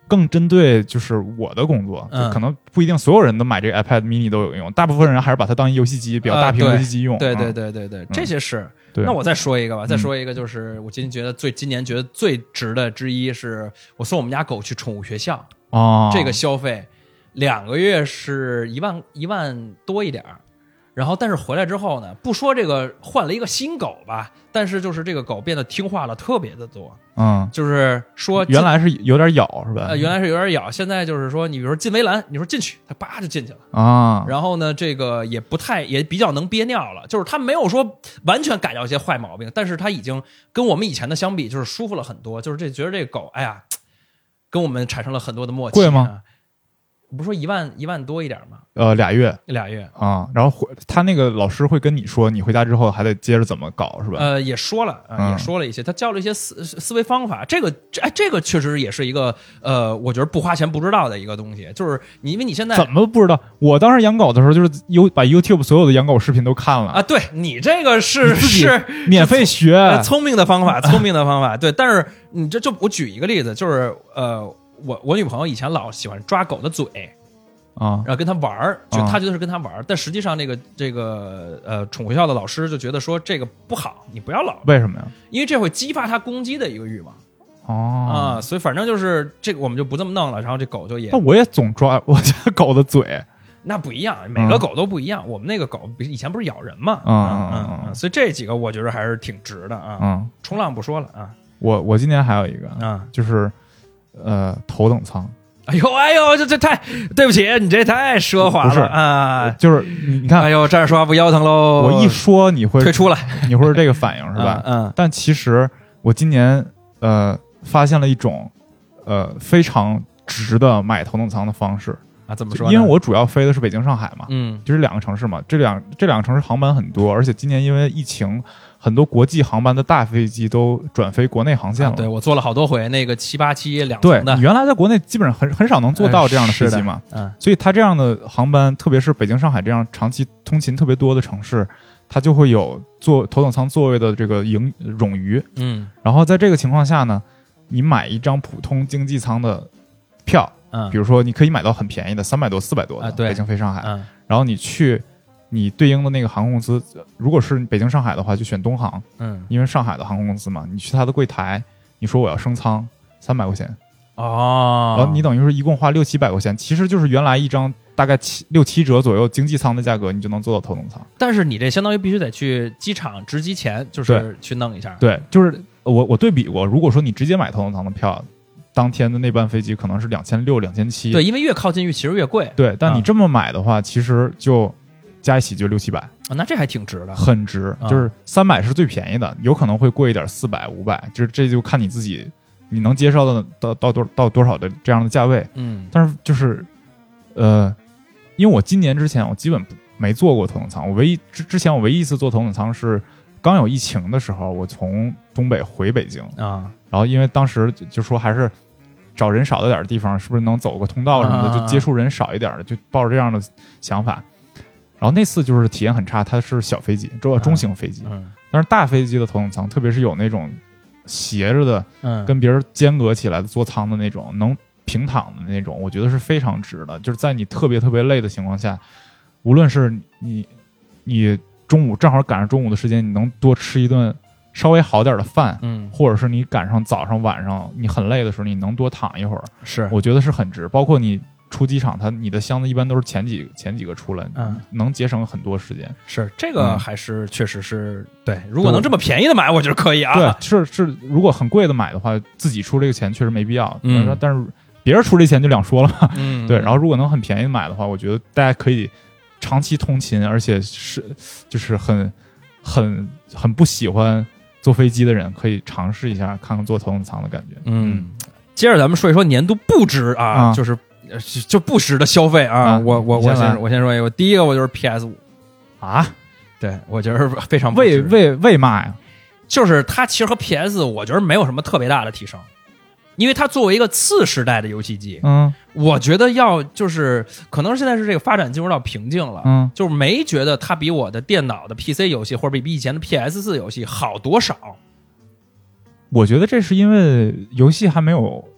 更针对就是我的工作， 嗯就可能不一定所有人都买这个 iPad mini 都有用，大部分人还是把它当游戏机，比较大屏游戏机用。 对对嗯对对对，这些是。 对， 那我再说一个吧，再说一个就是我今天觉得最今年觉得最值的之一是我送我们家狗去宠物学校， 哦， 这个消费两个月是一万一万多一点儿。然后，但是回来之后呢，不说这个换了一个新狗吧，但是就是这个狗变得听话了，特别的多。 嗯， 就是说原来是有点咬是吧？ 呃，原来是有点咬，现在就是说，你比如说进围栏，你说进去，它叭就进去了啊。 然后呢，这个也不太，也比较能憋尿了，就是它没有说完全改掉一些坏毛病，但是它已经跟我们以前的相比，就是舒服了很多。就是这觉得这个狗，哎呀，跟我们产生了很多的默契。 贵吗？ 不是说一万一万多一点吗？ 呃，俩月， 俩月啊、嗯。然后回他那个老师会跟你说，你回家之后还得接着怎么搞，是吧？ 呃，也说了，呃、 嗯、 也说了一些，他教了一些思思维方法。这个，哎，这个确实也是一个，呃，我觉得不花钱不知道的一个东西。就是你，因为你现在怎么不知道？我当时养狗的时候，就是优把 YouTube 所有的养狗视频都看了啊。对你这个是是免费学、 呃，聪明的方法，聪明的方法。对，但是你这就我举一个例子，就是呃，我我女朋友以前老喜欢抓狗的嘴。 啊， 然后跟他玩儿，就他觉得是跟他玩儿、啊，但实际上那个这个呃宠物学校的老师就觉得说这个不好，你不要老。 为什么呀？ 因为这会激发他攻击的一个欲望。 哦啊，所以反正就是这个我们就不这么弄了，然后这狗就也。 那我也总抓我家狗的嘴。 那不一样，每个狗都不一样。嗯、我们那个狗以前不是咬人嘛， 嗯嗯嗯嗯，所以这几个我觉得还是挺值的啊。 嗯， 冲浪不说了啊， 我我今年还有一个啊， 就是呃头等舱。 哎呦哎呦，这这太对不起，你这太奢华了啊！ 就是你看， 哎呦，站着说话不腰疼喽。 我一说你会退出来， 你会是这个反应是吧？ 嗯。 但其实我今年呃发现了一种呃非常值得买头等舱的方式啊，怎么说？ 因为我主要飞的是北京、上海嘛， 嗯， 就是两个城市嘛，这两这两个城市航班很多，而且今年因为疫情。很多国际航班的大飞机都转飞国内航线了。 啊、对我坐了好多回那个七八七两层的。 对，你原来在国内基本上很很少能做到这样的飞机嘛。 嗯， 所以它这样的航班，特别是北京、上海这样长期通勤特别多的城市，它就会有坐头等舱座位的这个盈冗余。 嗯， 然后在这个情况下呢，你买一张普通经济舱的票， 嗯， 比如说你可以买到很便宜的三百多、四百多的、 啊、对北京飞上海， 嗯， 然后你去。你对应的那个航空公司，如果是北京、上海的话，就选东航， 嗯， 因为上海的航空公司嘛，你去它的柜台，你说我要升舱，三百块钱， 哦， 然后你等于是一共花六七百块钱，其实就是原来一张大概七六七折左右经济舱的价格，你就能做到头等舱。 但是你这相当于必须得去机场值机前，就是去弄一下。 对，就是我我对比过，如果说你直接买头等舱的票，当天的那班飞机可能是两千六、两千七， 对，因为越靠近其实越贵。 对，但你这么买的话，嗯、其实就。加一起就六七百啊，那这还挺值的， 很值。 啊、 就是三百是最便宜的，有可能会贵一点，四百、五百，就是这就看你自己，你能接受的到到多到多少的这样的价位。 嗯， 但是就是，呃，因为我今年之前我基本没坐过头等舱，我唯一之之前我唯一一次坐头等舱是刚有疫情的时候，我从东北回北京啊， 然后因为当时就说还是找人少的点的地方，是不是能走个通道什么的， 啊、 就接触人少一点的，就抱着这样的想法。然后那次就是体验很差，它是小飞机，中中型飞机， 嗯， 但是大飞机的头等舱，特别是有那种斜着的， 嗯， 跟别人间隔起来的座舱的那种，能平躺的那种，我觉得是非常值的。就是在你特别特别累的情况下，无论是你你中午正好赶上中午的时间，你能多吃一顿稍微好点的饭， 嗯， 或者是你赶上早上晚上你很累的时候，你能多躺一会儿， 是， 我觉得是很值。包括你。出机场，它你的箱子一般都是前几前几个出来， 嗯， 能节省很多时间。 是这个还是确实是、嗯、对。如果能这么便宜的买，我觉得可以啊。 对，是是，如果很贵的买的话，自己出这个钱确实没必要。 嗯， 但是别人出这钱就两说了嘛。 嗯， 对。然后如果能很便宜的买的话，我觉得大家可以长期通勤，而且是就是很很很不喜欢坐飞机的人，可以尝试一下，看看坐头等舱的感觉。 嗯，嗯接着咱们说一说年度不值啊， 啊就是。就不时的消费啊！ 啊我我我先我先说一个，我第一个我就是 P S 五啊， 对我觉得非常为为为嘛呀？ 就是它其实和 P S 我觉得没有什么特别大的提升，因为它作为一个次时代的游戏机， 嗯， 我觉得要就是可能现在是这个发展进入到瓶颈了， 嗯， 就是没觉得它比我的电脑的 P C 游戏或者比以前的 P S 四游戏好多少。 我觉得这是因为游戏还没有。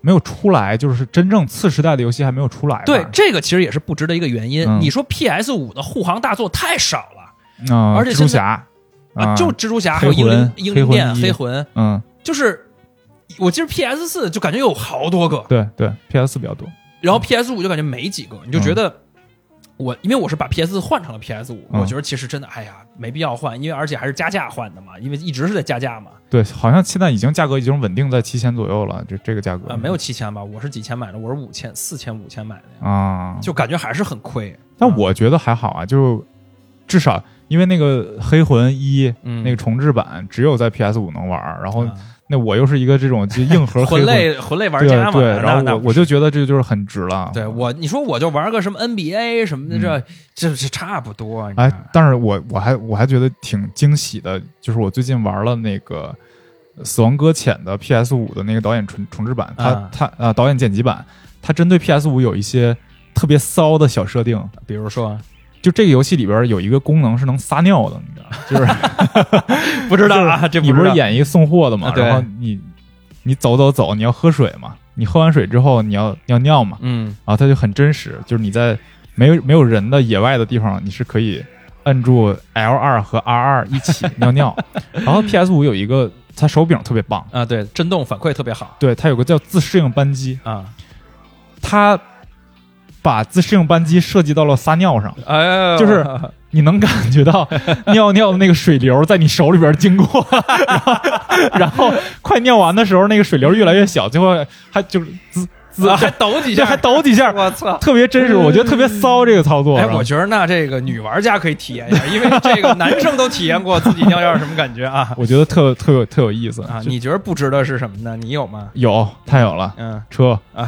没有出来，就是真正次时代的游戏还没有出来。 对，这个其实也是不值的一个原因。 嗯、 你说 P S 五 的护航大作太少了， 嗯、 而且蜘蛛侠啊，就蜘蛛侠还有英灵英灵殿、黑魂， 嗯， 就是我记得 P S 四 就感觉有好多个， 对对 ，P S 四比较多， 然后 P S 五 就感觉没几个，你就觉得。嗯我因为我是把 P S 四 换成了 P S 五、嗯，我觉得其实真的，哎呀，没必要换，因为而且还是加价换的嘛，因为一直是在加价嘛。 对，好像现在已经价格已经稳定在七千左右了，这这个价格啊，没有七千吧？我是几千买的，我是五千、四千、五千买的啊， 就感觉还是很亏。 但我觉得还好啊，就至少因为那个黑魂一、嗯、那个重置版只有在 P S 五 能玩，然后。嗯那我又是一个这种就硬核魂类魂类玩家嘛， 对，对然后我我就觉得这就是很值了。 对我，你说我就玩个什么 N B A 什么的，这、嗯、这是差不多。 哎，但是我我还我还觉得挺惊喜的，就是我最近玩了那个《死亡搁浅》的 P S 五 的那个导演重重置版，它、啊、它呃导演剪辑版，它针对 P S 五 有一些特别骚的小设定， 比如说。 就这个游戏里边有一个功能是能撒尿的，你知道，就是不知道啊，这你不是演一送货的嘛？然后你你走走走，你要喝水嘛？你喝完水之后，你要要尿嘛？ 嗯， 然后它就很真实，就是你在没有没有人的野外的地方，你是可以摁住 L 二 和 R 二 一起尿尿。然后 P S 五 有一个，它手柄特别棒啊，对，震动反馈特别好。 对，它有个叫自适应扳机啊， 它。把自适应扳机设计到了撒尿上， 哎， 就是你能感觉到尿尿的那个水流在你手里边经过，然后然后快尿完的时候，那个水流越来越小，最后还就是滋滋、 啊、还抖几下， 还抖几下， 我操， 特别真实，我觉得特别骚这个操作。 哎，我觉得那这个女玩家可以体验一下，因为这个男生都体验过自己尿尿是什么感觉啊？ 我觉得特特有特有意思啊！你觉得不值得是什么呢？你有吗？ 有，太有了， 嗯， 车啊。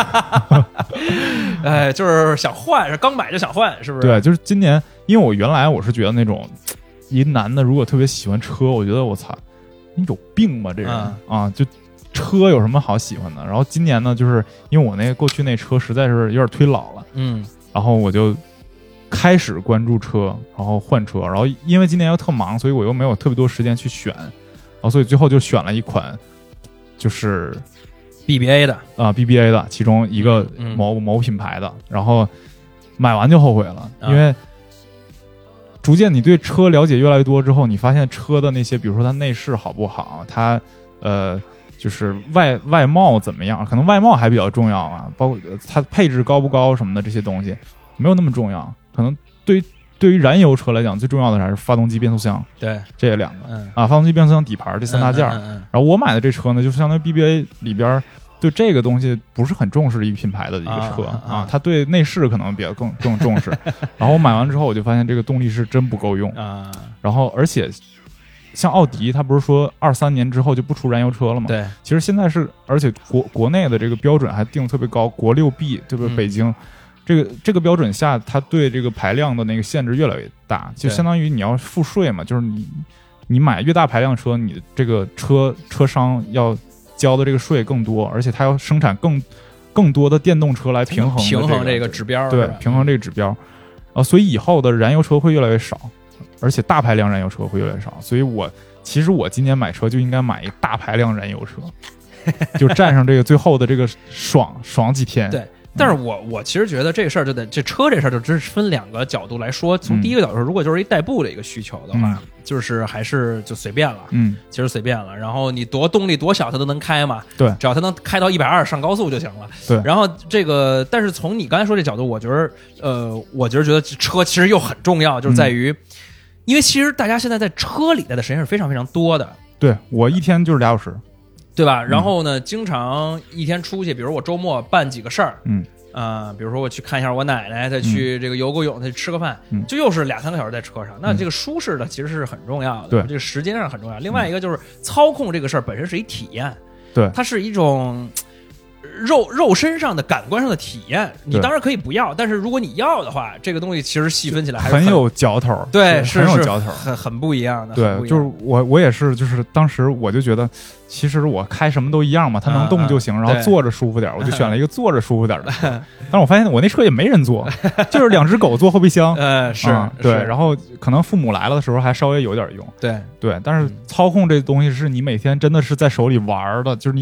哎，就是想换，是刚买就想换，是不是？ 对，就是今年，因为我原来我是觉得那种一男的如果特别喜欢车，我觉得我操，你有病吧这人、嗯、啊！就车有什么好喜欢的？然后今年呢，就是因为我那过去那车实在是有点忒老了， 嗯， 然后我就开始关注车，然后换车，然后因为今年又特忙，所以我又没有特别多时间去选，然后所以最后就选了一款，就是。 B B A 的啊 ，B B A 的其中一个某、嗯、某品牌的，然后买完就后悔了， 啊、 因为逐渐你对车了解越来越多之后，你发现车的那些，比如说它内饰好不好，它呃就是外外貌怎么样，可能外貌还比较重要啊，包括它配置高不高什么的这些东西没有那么重要，可能对于对于燃油车来讲，最重要的还是发动机、变速箱， 对， 这两个、 嗯、 啊，发动机、变速箱、底盘这三大件、 嗯嗯嗯、 然后我买的这车呢，就相当于 B B A 里边。对这个东西不是很重视的一个品牌的一个车啊, 啊, 啊，它对内饰可能比较更更重视。然后我买完之后，我就发现这个动力是真不够用啊。 然后而且像奥迪，它不是说二三年之后就不出燃油车了吗？ 对， 其实现在是，而且国国内的这个标准还定特别高，国六 B 对不对？北京、嗯、这个这个标准下，它对这个排量的那个限制越来越大，就相当于你要付税嘛，就是你你买越大排量车，你这个车车商要。交的这个税更多，而且它要生产更更多的电动车来平衡、 这个、平衡这个指标， 对，平衡这个指标啊，所以以后的燃油车会越来越少，而且大排量燃油车会越来越少。所以我其实我今年买车就应该买一大排量燃油车，就占上这个最后的这个爽爽几天。 对，但是我我其实觉得这个事儿就得这车这事儿就真是分两个角度来说。从第一个角度说，如果就是一代步的一个需求的话。嗯，就是还是就随便了， 嗯， 其实随便了。然后你多动力多小它都能开嘛， 对， 只要它能开到一百二上高速就行了， 对。 然后这个，但是从你刚才说这角度，我觉得，呃，我就是觉得车其实又很重要，就是在于，嗯、因为其实大家现在在车里待的时间是非常非常多的。 对我一天就是俩小时， 对吧？然后呢，嗯、经常一天出去，比如我周末办几个事儿， 嗯。 啊、呃，比如说我去看一下我奶奶，再去这个游个泳，再去吃个饭， 嗯， 就又是两三个小时在车上。那这个舒适的其实是很重要的， 对， 这个时间上很重要。另外一个就是操控这个事儿本身是一体验， 对， 它是一种肉肉身上的感官上的体验。你当然可以不要，但是如果你要的话，这个东西其实细分起来还是很, 很有嚼头， 对，是很有嚼头， 很很不一样的。 对，就是我我也是，就是当时我就觉得。其实我开什么都一样嘛，它能动就行， 啊、 然后坐着舒服点，我就选了一个坐着舒服点的车。但是我发现我那车也没人坐，就是两只狗坐后备箱。 呃，是、 嗯、对是， 然后可能父母来了的时候还稍微有点用。 对对，但是操控这东西是你每天真的是在手里玩的，就是你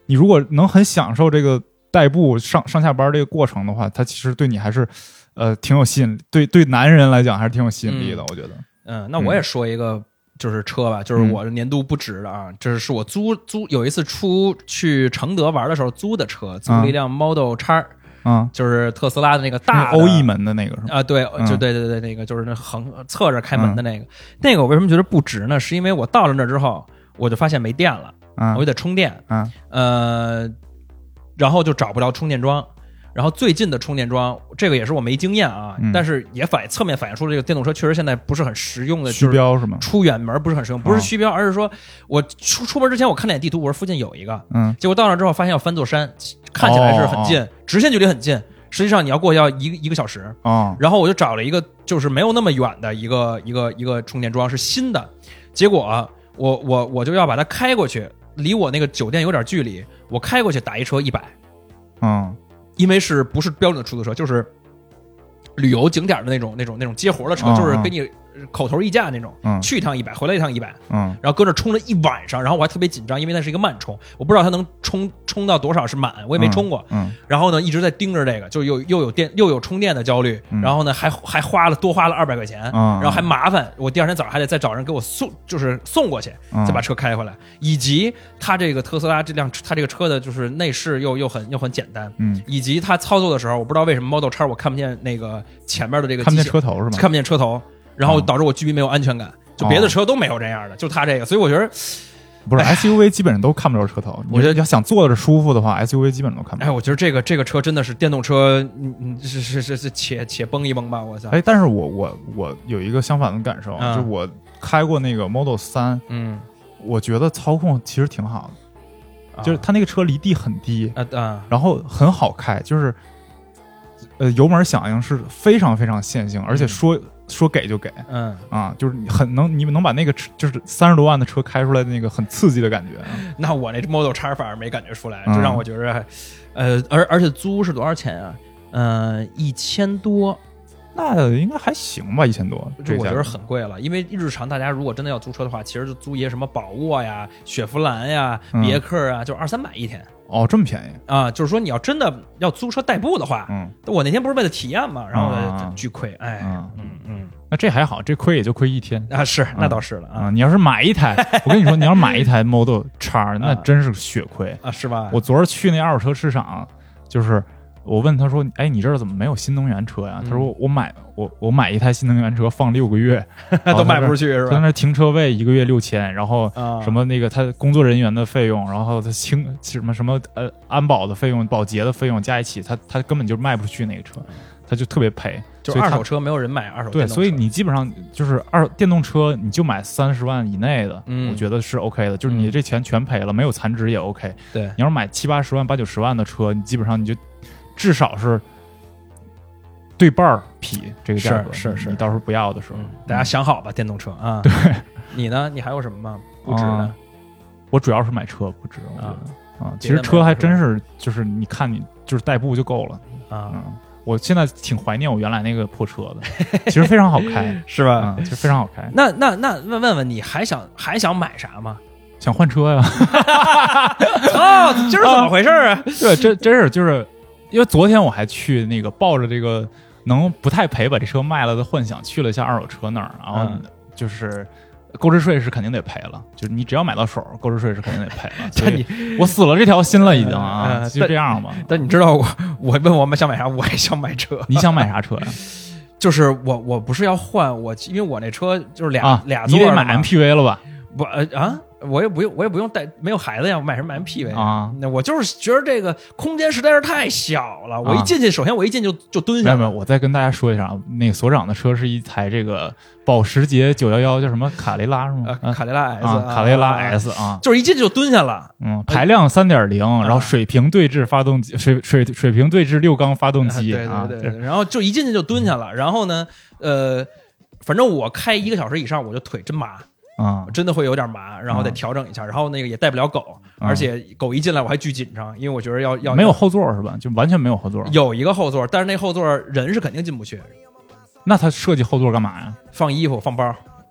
你如果能很享受这个代步上上下班这个过程的话，它其实对你还是呃挺有吸引力，对对男人来讲还是挺有吸引力的， 嗯、 我觉得。 嗯，那我也说一个。就是车吧，就是我年度不值的啊，嗯、这是我租租有一次出去承德玩的时候租的车，租了一辆 Model X， 嗯，就是特斯拉的那个大欧翼门的那个是吗？ 啊，对，就对对对，那个就是那横侧着开门的那个，嗯、那个我为什么觉得不值呢？是因为我到了那之后，我就发现没电了，嗯、我就得充电，嗯，呃，然后就找不着充电桩。然后最近的充电桩，这个也是我没经验啊，嗯、但是也反侧面反映出这个电动车确实现在不是很实用的， 虚标是吗？ 出远门不是很实用，不是虚标，哦、而是说我出出门之前我看了眼地图，我说附近有一个，嗯，结果到那之后发现要翻座山，看起来是很近，哦、直线距离很近，实际上你要过去要一个一个小时，哦，然后我就找了一个就是没有那么远的一个一个一个充电桩是新的，结果、啊、我我我就要把它开过去，离我那个酒店有点距离，我开过去打一车一百，嗯。因为是不是标准的出租车，就是旅游景点的那种、那种、那种接活的车，嗯、就是给你口头议价那种，嗯、去一趟一百，回来一趟一百，嗯，然后搁这充了一晚上，然后我还特别紧张，因为那是一个慢充，我不知道它能充充到多少是满，我也没充过，嗯，嗯然后呢一直在盯着这个，就又又有电又有充电的焦虑，嗯、然后呢还还花了多花了二百块钱，嗯、然后还麻烦，我第二天早上还得再找人给我送，就是送过去，嗯、再把车开回来，以及它这个特斯拉这辆它这个车的就是内饰又又很又很简单，嗯，以及它操作的时候，我不知道为什么 Model X 我看不见那个前面的这个看不见车头是吗？ 看不见车头。然后导致我居民没有安全感，就别的车都没有这样的，就它这个，所以我觉得不是 S U V 基本上都看不着车头。我觉得要想坐着舒服的话 ，S U V 基本上都看不着。 哎，我觉得这个这个车真的是电动车，嗯，是是是是，且且崩一崩吧，我操！ 哎，但是我我我有一个相反的感受，嗯、就是我开过那个 Model 三，嗯，我觉得操控其实挺好的，啊、就是它那个车离地很低，啊啊，然后很好开，就是呃油门响应是非常非常线性，而且说。嗯说给就给，嗯啊，就是你很能，你们能把那个车就是三十多万的车开出来的那个很刺激的感觉。 那我那 Model X 反而没感觉出来，就让我觉得，嗯、呃，而而且租是多少钱啊？嗯、呃，一千多， 那应该还行吧，一千多， 这我觉得很贵了。因为日常大家如果真的要租车的话，其实就租一些什么宝沃呀、雪佛兰呀、别克啊，嗯、就二三百一天。 哦，这么便宜啊！就是说你要真的要租车代步的话，嗯，我那天不是为了体验嘛，然后呢巨亏，哎，嗯嗯嗯，那这还好，这亏也就亏一天啊，是那倒是了啊。 你要是买一台，我跟你说，你要是买一台 Model X， 那真是血亏啊，是吧？ 我昨儿去那二手车市场，就是我问他说，哎，你这儿怎么没有新能源车呀？他说我买我我买一台新能源车放六个月都卖不出去是吧？ 在那停车位一个月六千，然后什么那个他工作人员的费用，然后他清什么什么呃安保的费用、保洁的费用加一起，他他根本就卖不出去那个车，他就特别赔。 就二手车没有人买二手电动车， 对，所以你基本上就是二电动车，你就买三十万以内的，嗯，我觉得是 OK 的，就是你这钱全赔了，没有残值也 OK。 对， 你要是买七八十万、八九十万的车，你基本上你就至少是。对半儿匹这个价格是是是， 你到时候不要的时候， 嗯、大家想好吧，电动车啊。 对， 你呢？你还有什么吗？不值的、啊？ 我主要是买车不值，我觉得啊，其实车还真是就是你看你就是代步就够了啊。嗯，我现在挺怀念我原来那个破车的，其实非常好开， 是吧？ 嗯，其实非常好开。 那那那问问问你还想还想买啥吗？ 想换车呀！ 哦，今儿怎么回事啊？ 对，真真是就是因为昨天我还去那个抱着这个。能不太赔把这车卖了的幻想去了一下二手车那儿，然后就是购置税是肯定得赔了，就是你只要买到手，购置税是肯定得赔了。所以我死了这条心了已经啊，呃、就这样吧。 但你知道我我问我们想买啥，我也想买车。 你想买啥车呀？ 就是我我不是要换我，因为我那车就是俩、啊、俩座， 你得买 M P V 了吧？ 不呃啊。我也不用，我也不用带，没有孩子呀，我买什么 M P V 啊？那我就是觉得这个空间实在是太小了。我一进去，啊、首先我一进就就蹲下了。 没有没有，我再跟大家说一下，那个所长的车是一台这个保时捷九一一，叫什么卡雷拉是吗？ 啊、卡雷拉 S，、 啊、卡雷拉 S 啊， 就是一进去就蹲下了。 嗯，排量 三点零，然后水平对置发动机，水水水平对置六缸发动机， 啊、对对对，然后就一进去就蹲下了。然后呢，呃，反正我开一个小时以上，我就腿真麻。啊、嗯，真的会有点麻，然后得调整一下，嗯、然后那个也带不了狗，嗯、而且狗一进来我还巨紧张，因为我觉得要要没有后座是吧？就完全没有后座。 有一个后座，但是那后座人是肯定进不去。 那他设计后座干嘛呀？ 放衣服、放包。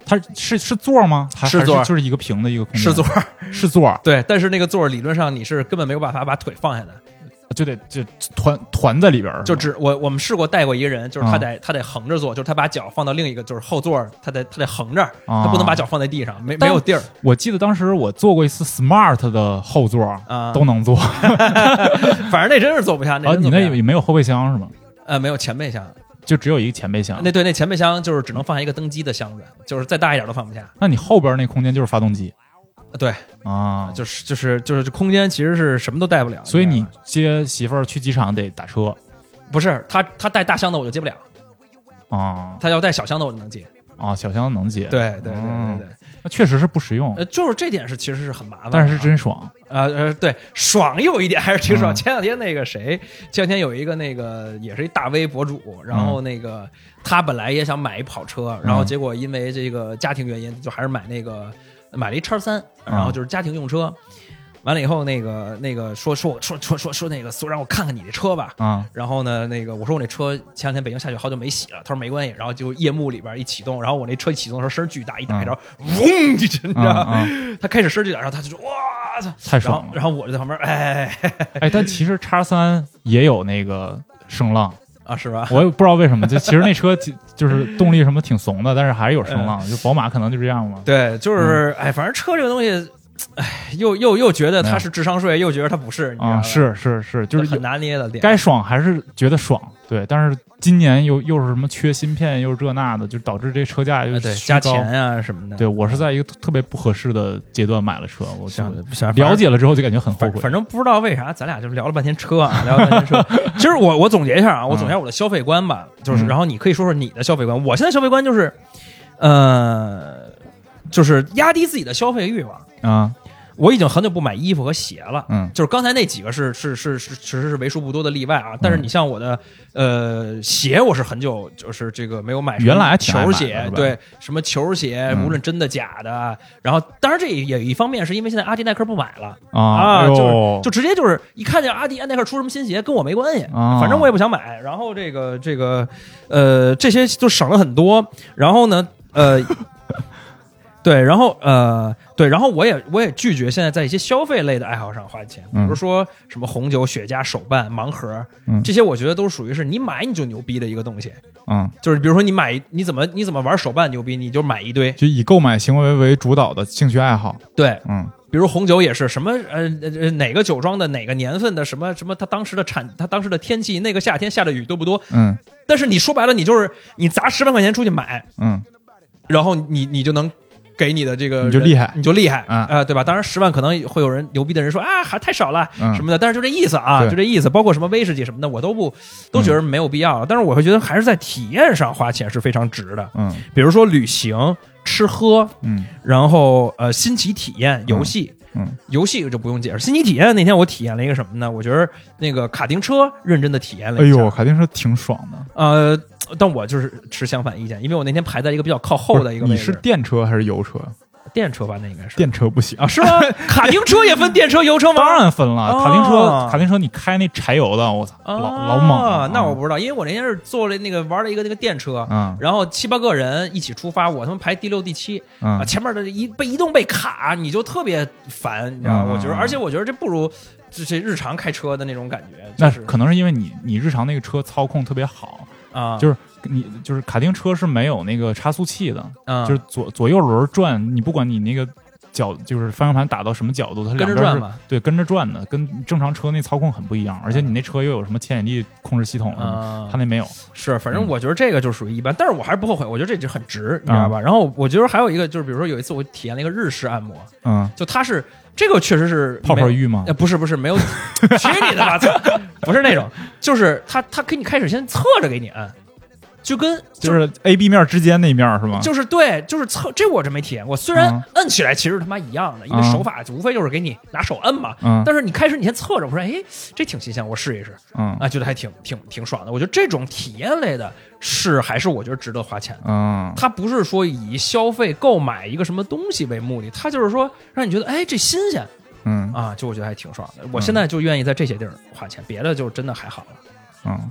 它是是座吗？还是座， 还是就是一个平的一个空间。 是座， 是座。 对，但是那个座理论上你是根本没有办法把腿放下的。 就得就团团在里边， 就只我我们试过带过一个人，就是他得、 嗯、 他得横着坐，就是他把脚放到另一个就是后座，他得他得横着，啊、他不能把脚放在地上，没没有地儿。 我记得当时我坐过一次 Smart 的后座，啊、都能坐， 反正那真是坐不下。那啊，你那也没有后备箱是吗？ 呃，没有前备箱， 就只有一个前备箱。 那对，那前备箱就是只能放下一个登机的箱子，就是再大一点都放不下。 那你后边那空间就是发动机。 对啊， 就是就是就是空间其实是什么都带不了， 所以你接媳妇儿去机场得打车， 不是他他带大箱的我就接不了啊， 他要带小箱的我就能接啊，小箱能接， 对对对对对， 那确实是不实用， 呃，就是这点是其实是很麻烦， 但是真爽啊呃对，爽有一点还是挺爽。嗯、前两天那个谁，前两天有一个那个也是一大 V 博主，然后那个、嗯、他本来也想买一跑车，然后结果因为这个家庭原因，就还是买那个。买了一叉三，然后就是家庭用车，嗯、完了以后那个那个说说说说说说那个说让我看看你这车吧，啊、嗯，然后呢那个我说我那车前两天北京下雪好久没洗了，他说没关系，然后就夜幕里边一启动，然后我那车一启动的时候声巨大，一打开着，嗡、嗯，你知道，嗯嗯、他开始声巨大，然后他就说哇操， 太爽了， 然后我就在旁边哎哎，但其实叉三也有那个声浪。 啊，是吧？ 我也不知道为什么，就其实那车就是动力什么挺怂的，但是还是有声浪。嗯、就宝马可能就这样嘛。 对，就是、嗯、哎，反正车这个东西，哎，又又又觉得它是智商税，又觉得它不是。 啊、嗯，是是是，就是很拿捏的点。 该爽还是觉得爽，对。但是今年又又是什么缺芯片，又是这那的，就导致这车价又对加钱啊什么的。 对，我是在一个特别不合适的阶段买了车，我想了解了之后就感觉很后悔。 反正不知道为啥，咱俩就聊了半天车啊，聊了半天车。其实我我总结一下啊，我总结一下我的消费观吧，嗯、就是然后你可以说说你的消费观。我现在消费观就是，呃，就是压低自己的消费欲望啊。 我已经很久不买衣服和鞋了， 嗯， 就是刚才那几个是是是是其实是为数不多的例外啊。但是你像我的呃鞋，我是很久就是这个没有买， 原来球鞋，对，什么球鞋，无论真的假的。然后当然这也有一方面是因为现在阿迪耐克不买了啊，就是就直接就是一看见阿迪耐克出什么新鞋跟我没关系，反正我也不想买。然后这个这个呃这些就省了很多。然后呢呃。对，然后呃，对，然后我也我也拒绝现在在一些消费类的爱好上花钱，比如说什么红酒、雪茄、手办、盲盒，嗯、这些我觉得都属于是你买你就牛逼的一个东西。 嗯， 就是比如说你买你怎么你怎么玩手办牛逼，你就买一堆， 就以购买行为为主导的兴趣爱好。 对， 嗯。 比如红酒也是什么呃呃哪个酒庄的哪个年份的什么什么，它当时的产它当时的天气，那个夏天下的雨多不多？ 嗯。 但是你说白了，你就是你砸十万块钱出去买， 嗯， 然后你你就能。给你的这个你就厉害， 你就厉害啊、 呃，对吧？当然十万可能会有人牛逼的人说啊，还太少了、 嗯、 什么的，但是就这意思啊，就这意思。包括什么威士忌什么的，我都不都觉得没有必要。嗯、但是我会觉得还是在体验上花钱是非常值的。 嗯， 比如说旅行、吃喝， 嗯， 然后呃新奇体验、游戏。 嗯， 游戏就不用解释。新奇体验那天我体验了一个什么呢？我觉得那个卡丁车认真的体验了一下。 哎呦，卡丁车挺爽的。 呃，但我就是持相反意见，因为我那天排在一个比较靠后的一个位置。 你是电车还是油车？ 电车吧，那应该是电车不行啊？是吗？卡丁车也分电车、油车吗？ 当然分了。 哦、 卡丁车，卡丁车，你开那柴油的，我操， 哦、 老老猛、啊。 那我不知道，因为我那天是坐了那个玩了一个那个电车， 嗯， 然后七八个人一起出发，我他妈排第六、第七， 嗯， 啊，前面的一被移动被卡，你就特别烦，你知道吗？ 嗯、 我觉得，而且我觉得这不如这这日常开车的那种感觉。 那就是、 可能是因为你你日常那个车操控特别好啊， 就是。你就是卡丁车是没有那个差速器的， 嗯， 就是左左右轮转，你不管你那个角就是方向盘打到什么角度，它两边是对跟着转的，跟正常车那操控很不一样。而且你那车又有什么牵引力控制系统， 嗯、 它那没有。 是，反正我觉得这个就属于一般，嗯、但是我还是不后悔，我觉得这就很值，你知道吧？嗯、然后我觉得还有一个就是，比如说有一次我体验了一个日式按摩， 嗯， 就它是这个确实是泡泡浴吗？ 呃，不是不是，没有，去你的吧，不是那种，就是它它给你开始先侧着给你按。就跟就是 A B 面之间那面是吗？ 就是对，就是侧这我真没体验过。虽然摁起来其实他妈一样的， 嗯、 因为手法无非就是给你拿手摁嘛。 嗯。 但是你开始你先侧着，我说哎，这挺新鲜，我试一试。 嗯。 啊，觉得还挺挺挺爽的。我觉得这种体验类的是还是我觉得值得花钱的。 嗯。 它不是说以消费购买一个什么东西为目的，它就是说让你觉得哎这新鲜。 嗯。 啊，就我觉得还挺爽的。我现在就愿意在这些地儿花钱，别的就真的还好了。 嗯。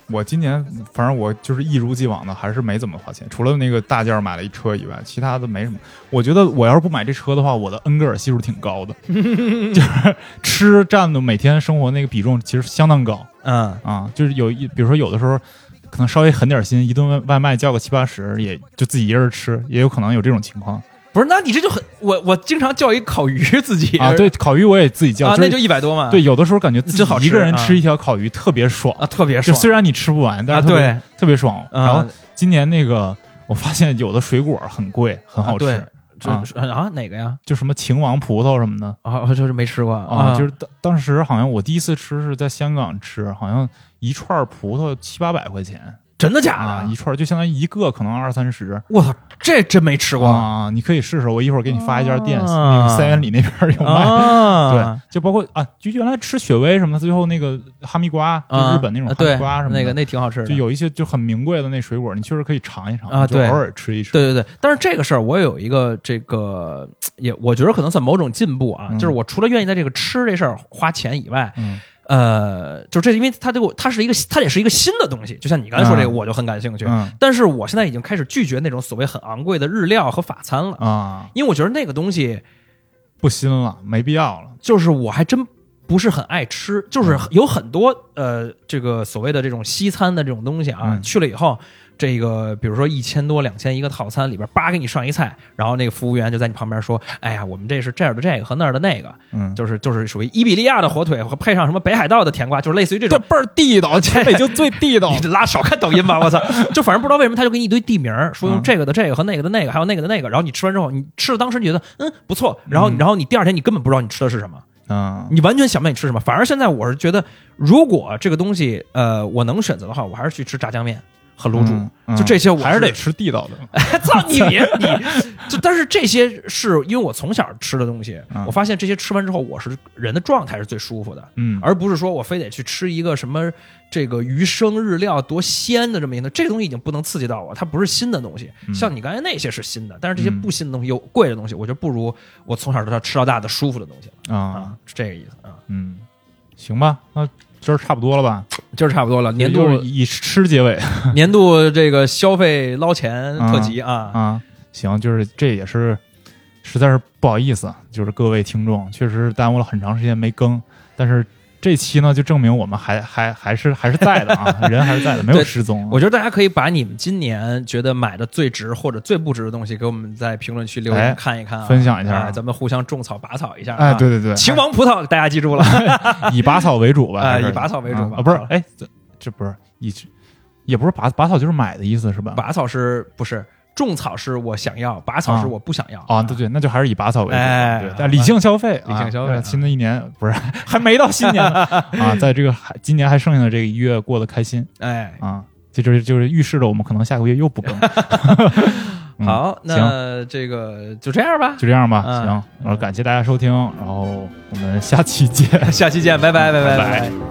我今年反正我就是一如既往的，还是没怎么花钱，除了那个大件买了一车以外，其他的没什么。我觉得我要是不买这车的话，我的恩格尔系数挺高的，就是吃占的每天生活那个比重其实相当高。 嗯啊，就是有一，比如说有的时候可能稍微狠点心，一顿外卖叫个七八十，也就自己一人吃，也有可能有这种情况。 不是，那你这就很我我经常叫一烤鱼自己啊，对，烤鱼我也自己叫， 啊， 就是、 那就一百多嘛。 对，有的时候感觉自己好一个人吃一条烤鱼特别爽啊，特别爽。 虽然你吃不完，但是特别、 啊、 特别爽。 嗯、 然后今年那个我发现有的水果很贵，很好吃。 啊这啊, 啊哪个呀？ 就什么秦王葡萄什么的啊，我就是没吃过啊。 啊就是当当时好像我第一次吃是在香港吃，好像一串葡萄七八百块钱。 真的假的？ 啊、一串就相当于一个可能二三十。 我操，这真没吃过啊！你可以试试，我一会儿给你发一家店， 啊、 那个三元里那边有卖。 啊、 对，就包括啊，就原来吃雪薇什么的，最后那个哈密瓜，就日本那种哈密瓜什么的， 那个那挺好吃的。 就有一些就很名贵的那水果，你确实可以尝一尝啊，对， 偶尔吃一吃。 对对对，但是这个事儿我有一个这个也，我觉得可能算某种进步啊， 嗯、 就是我除了愿意在这个吃这事儿花钱以外， 嗯。 呃，就这，因为它这个它是一个，它也是一个新的东西。就像你刚才说这个，我就很感兴趣。 嗯、 但是我现在已经开始拒绝那种所谓很昂贵的日料和法餐了啊， 因为我觉得那个东西不新了，没必要了。 就是我还真不是很爱吃，就是有很多呃，这个所谓的这种西餐的这种东西啊， 嗯、 去了以后。这个比如说一千多两千一个套餐里边，叭给你上一菜，然后那个服务员就在你旁边说：“哎呀，我们这是这儿的这个和那儿的那个， 嗯， 就是就是属于伊比利亚的火腿和配上什么北海道的甜瓜，就是类似于这种， 这倍儿地道，这北京最地道。 你拉少看抖音吧，我操！就反正不知道为什么他就给你一堆地名，说用这个的这个和那个的那个，还有那个的那个，然后你吃完之后，你吃了当时你觉得嗯不错，然后、嗯、然后你第二天你根本不知道你吃的是什么。 嗯， 你完全想不到你吃什么。反而现在我是觉得，如果这个东西呃我能选择的话，我还是去吃炸酱面。和卤煮、 嗯嗯， 就这些我，我还是得吃地道的。 哎，操你别你！就但是这些是因为我从小吃的东西、嗯，我发现这些吃完之后，我是人的状态是最舒服的， 嗯， 而不是说我非得去吃一个什么这个鱼生日料多鲜的这么一个，这个东西已经不能刺激到我，它不是新的东西。 嗯、 像你刚才那些是新的，但是这些不新的东西有贵的东西，我觉得不如我从小到吃到大的舒服的东西啊、 嗯， 是这个意思啊。 嗯，行吧，那。今儿差不多了吧？ 今儿差不多了，年度以吃结尾， 年度这个消费捞钱特辑啊、 嗯、啊！行，就是这也是实在是不好意思，就是各位听众，确实耽误了很长时间没更，但是这期呢就证明我们还还还是还是在的啊，人还是在的，没有失踪。 我觉得大家可以把你们今年觉得买的最值或者最不值的东西，给我们在评论区留言看一看、啊哎，分享一下、 哎，咱们互相种草拔草一下、啊。 哎，对对对， 秦王葡萄大家记住了， 以拔草为主吧， 哎、以拔草为主吧。 啊，不是，哎，这这不是以，也不是拔拔草就是买的意思是吧？ 拔草是不是？种草是我想要，拔草是我不想要啊！对对，那就还是以拔草为主， 哎、 对，但理性消费， 理性消费。 啊、新的一年不是还没到新年呢啊，在这个还今年还剩下的这个一月过得开心， 哎啊，这就是就是预示着我们可能下个月又不更。 嗯、好，那这个就这样吧， 就这样吧， 嗯、 行，然后感谢大家收听，然后我们下期见， 下期见，拜拜，拜拜， 拜拜。 拜拜。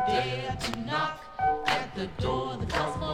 dare to knock at the door that calls for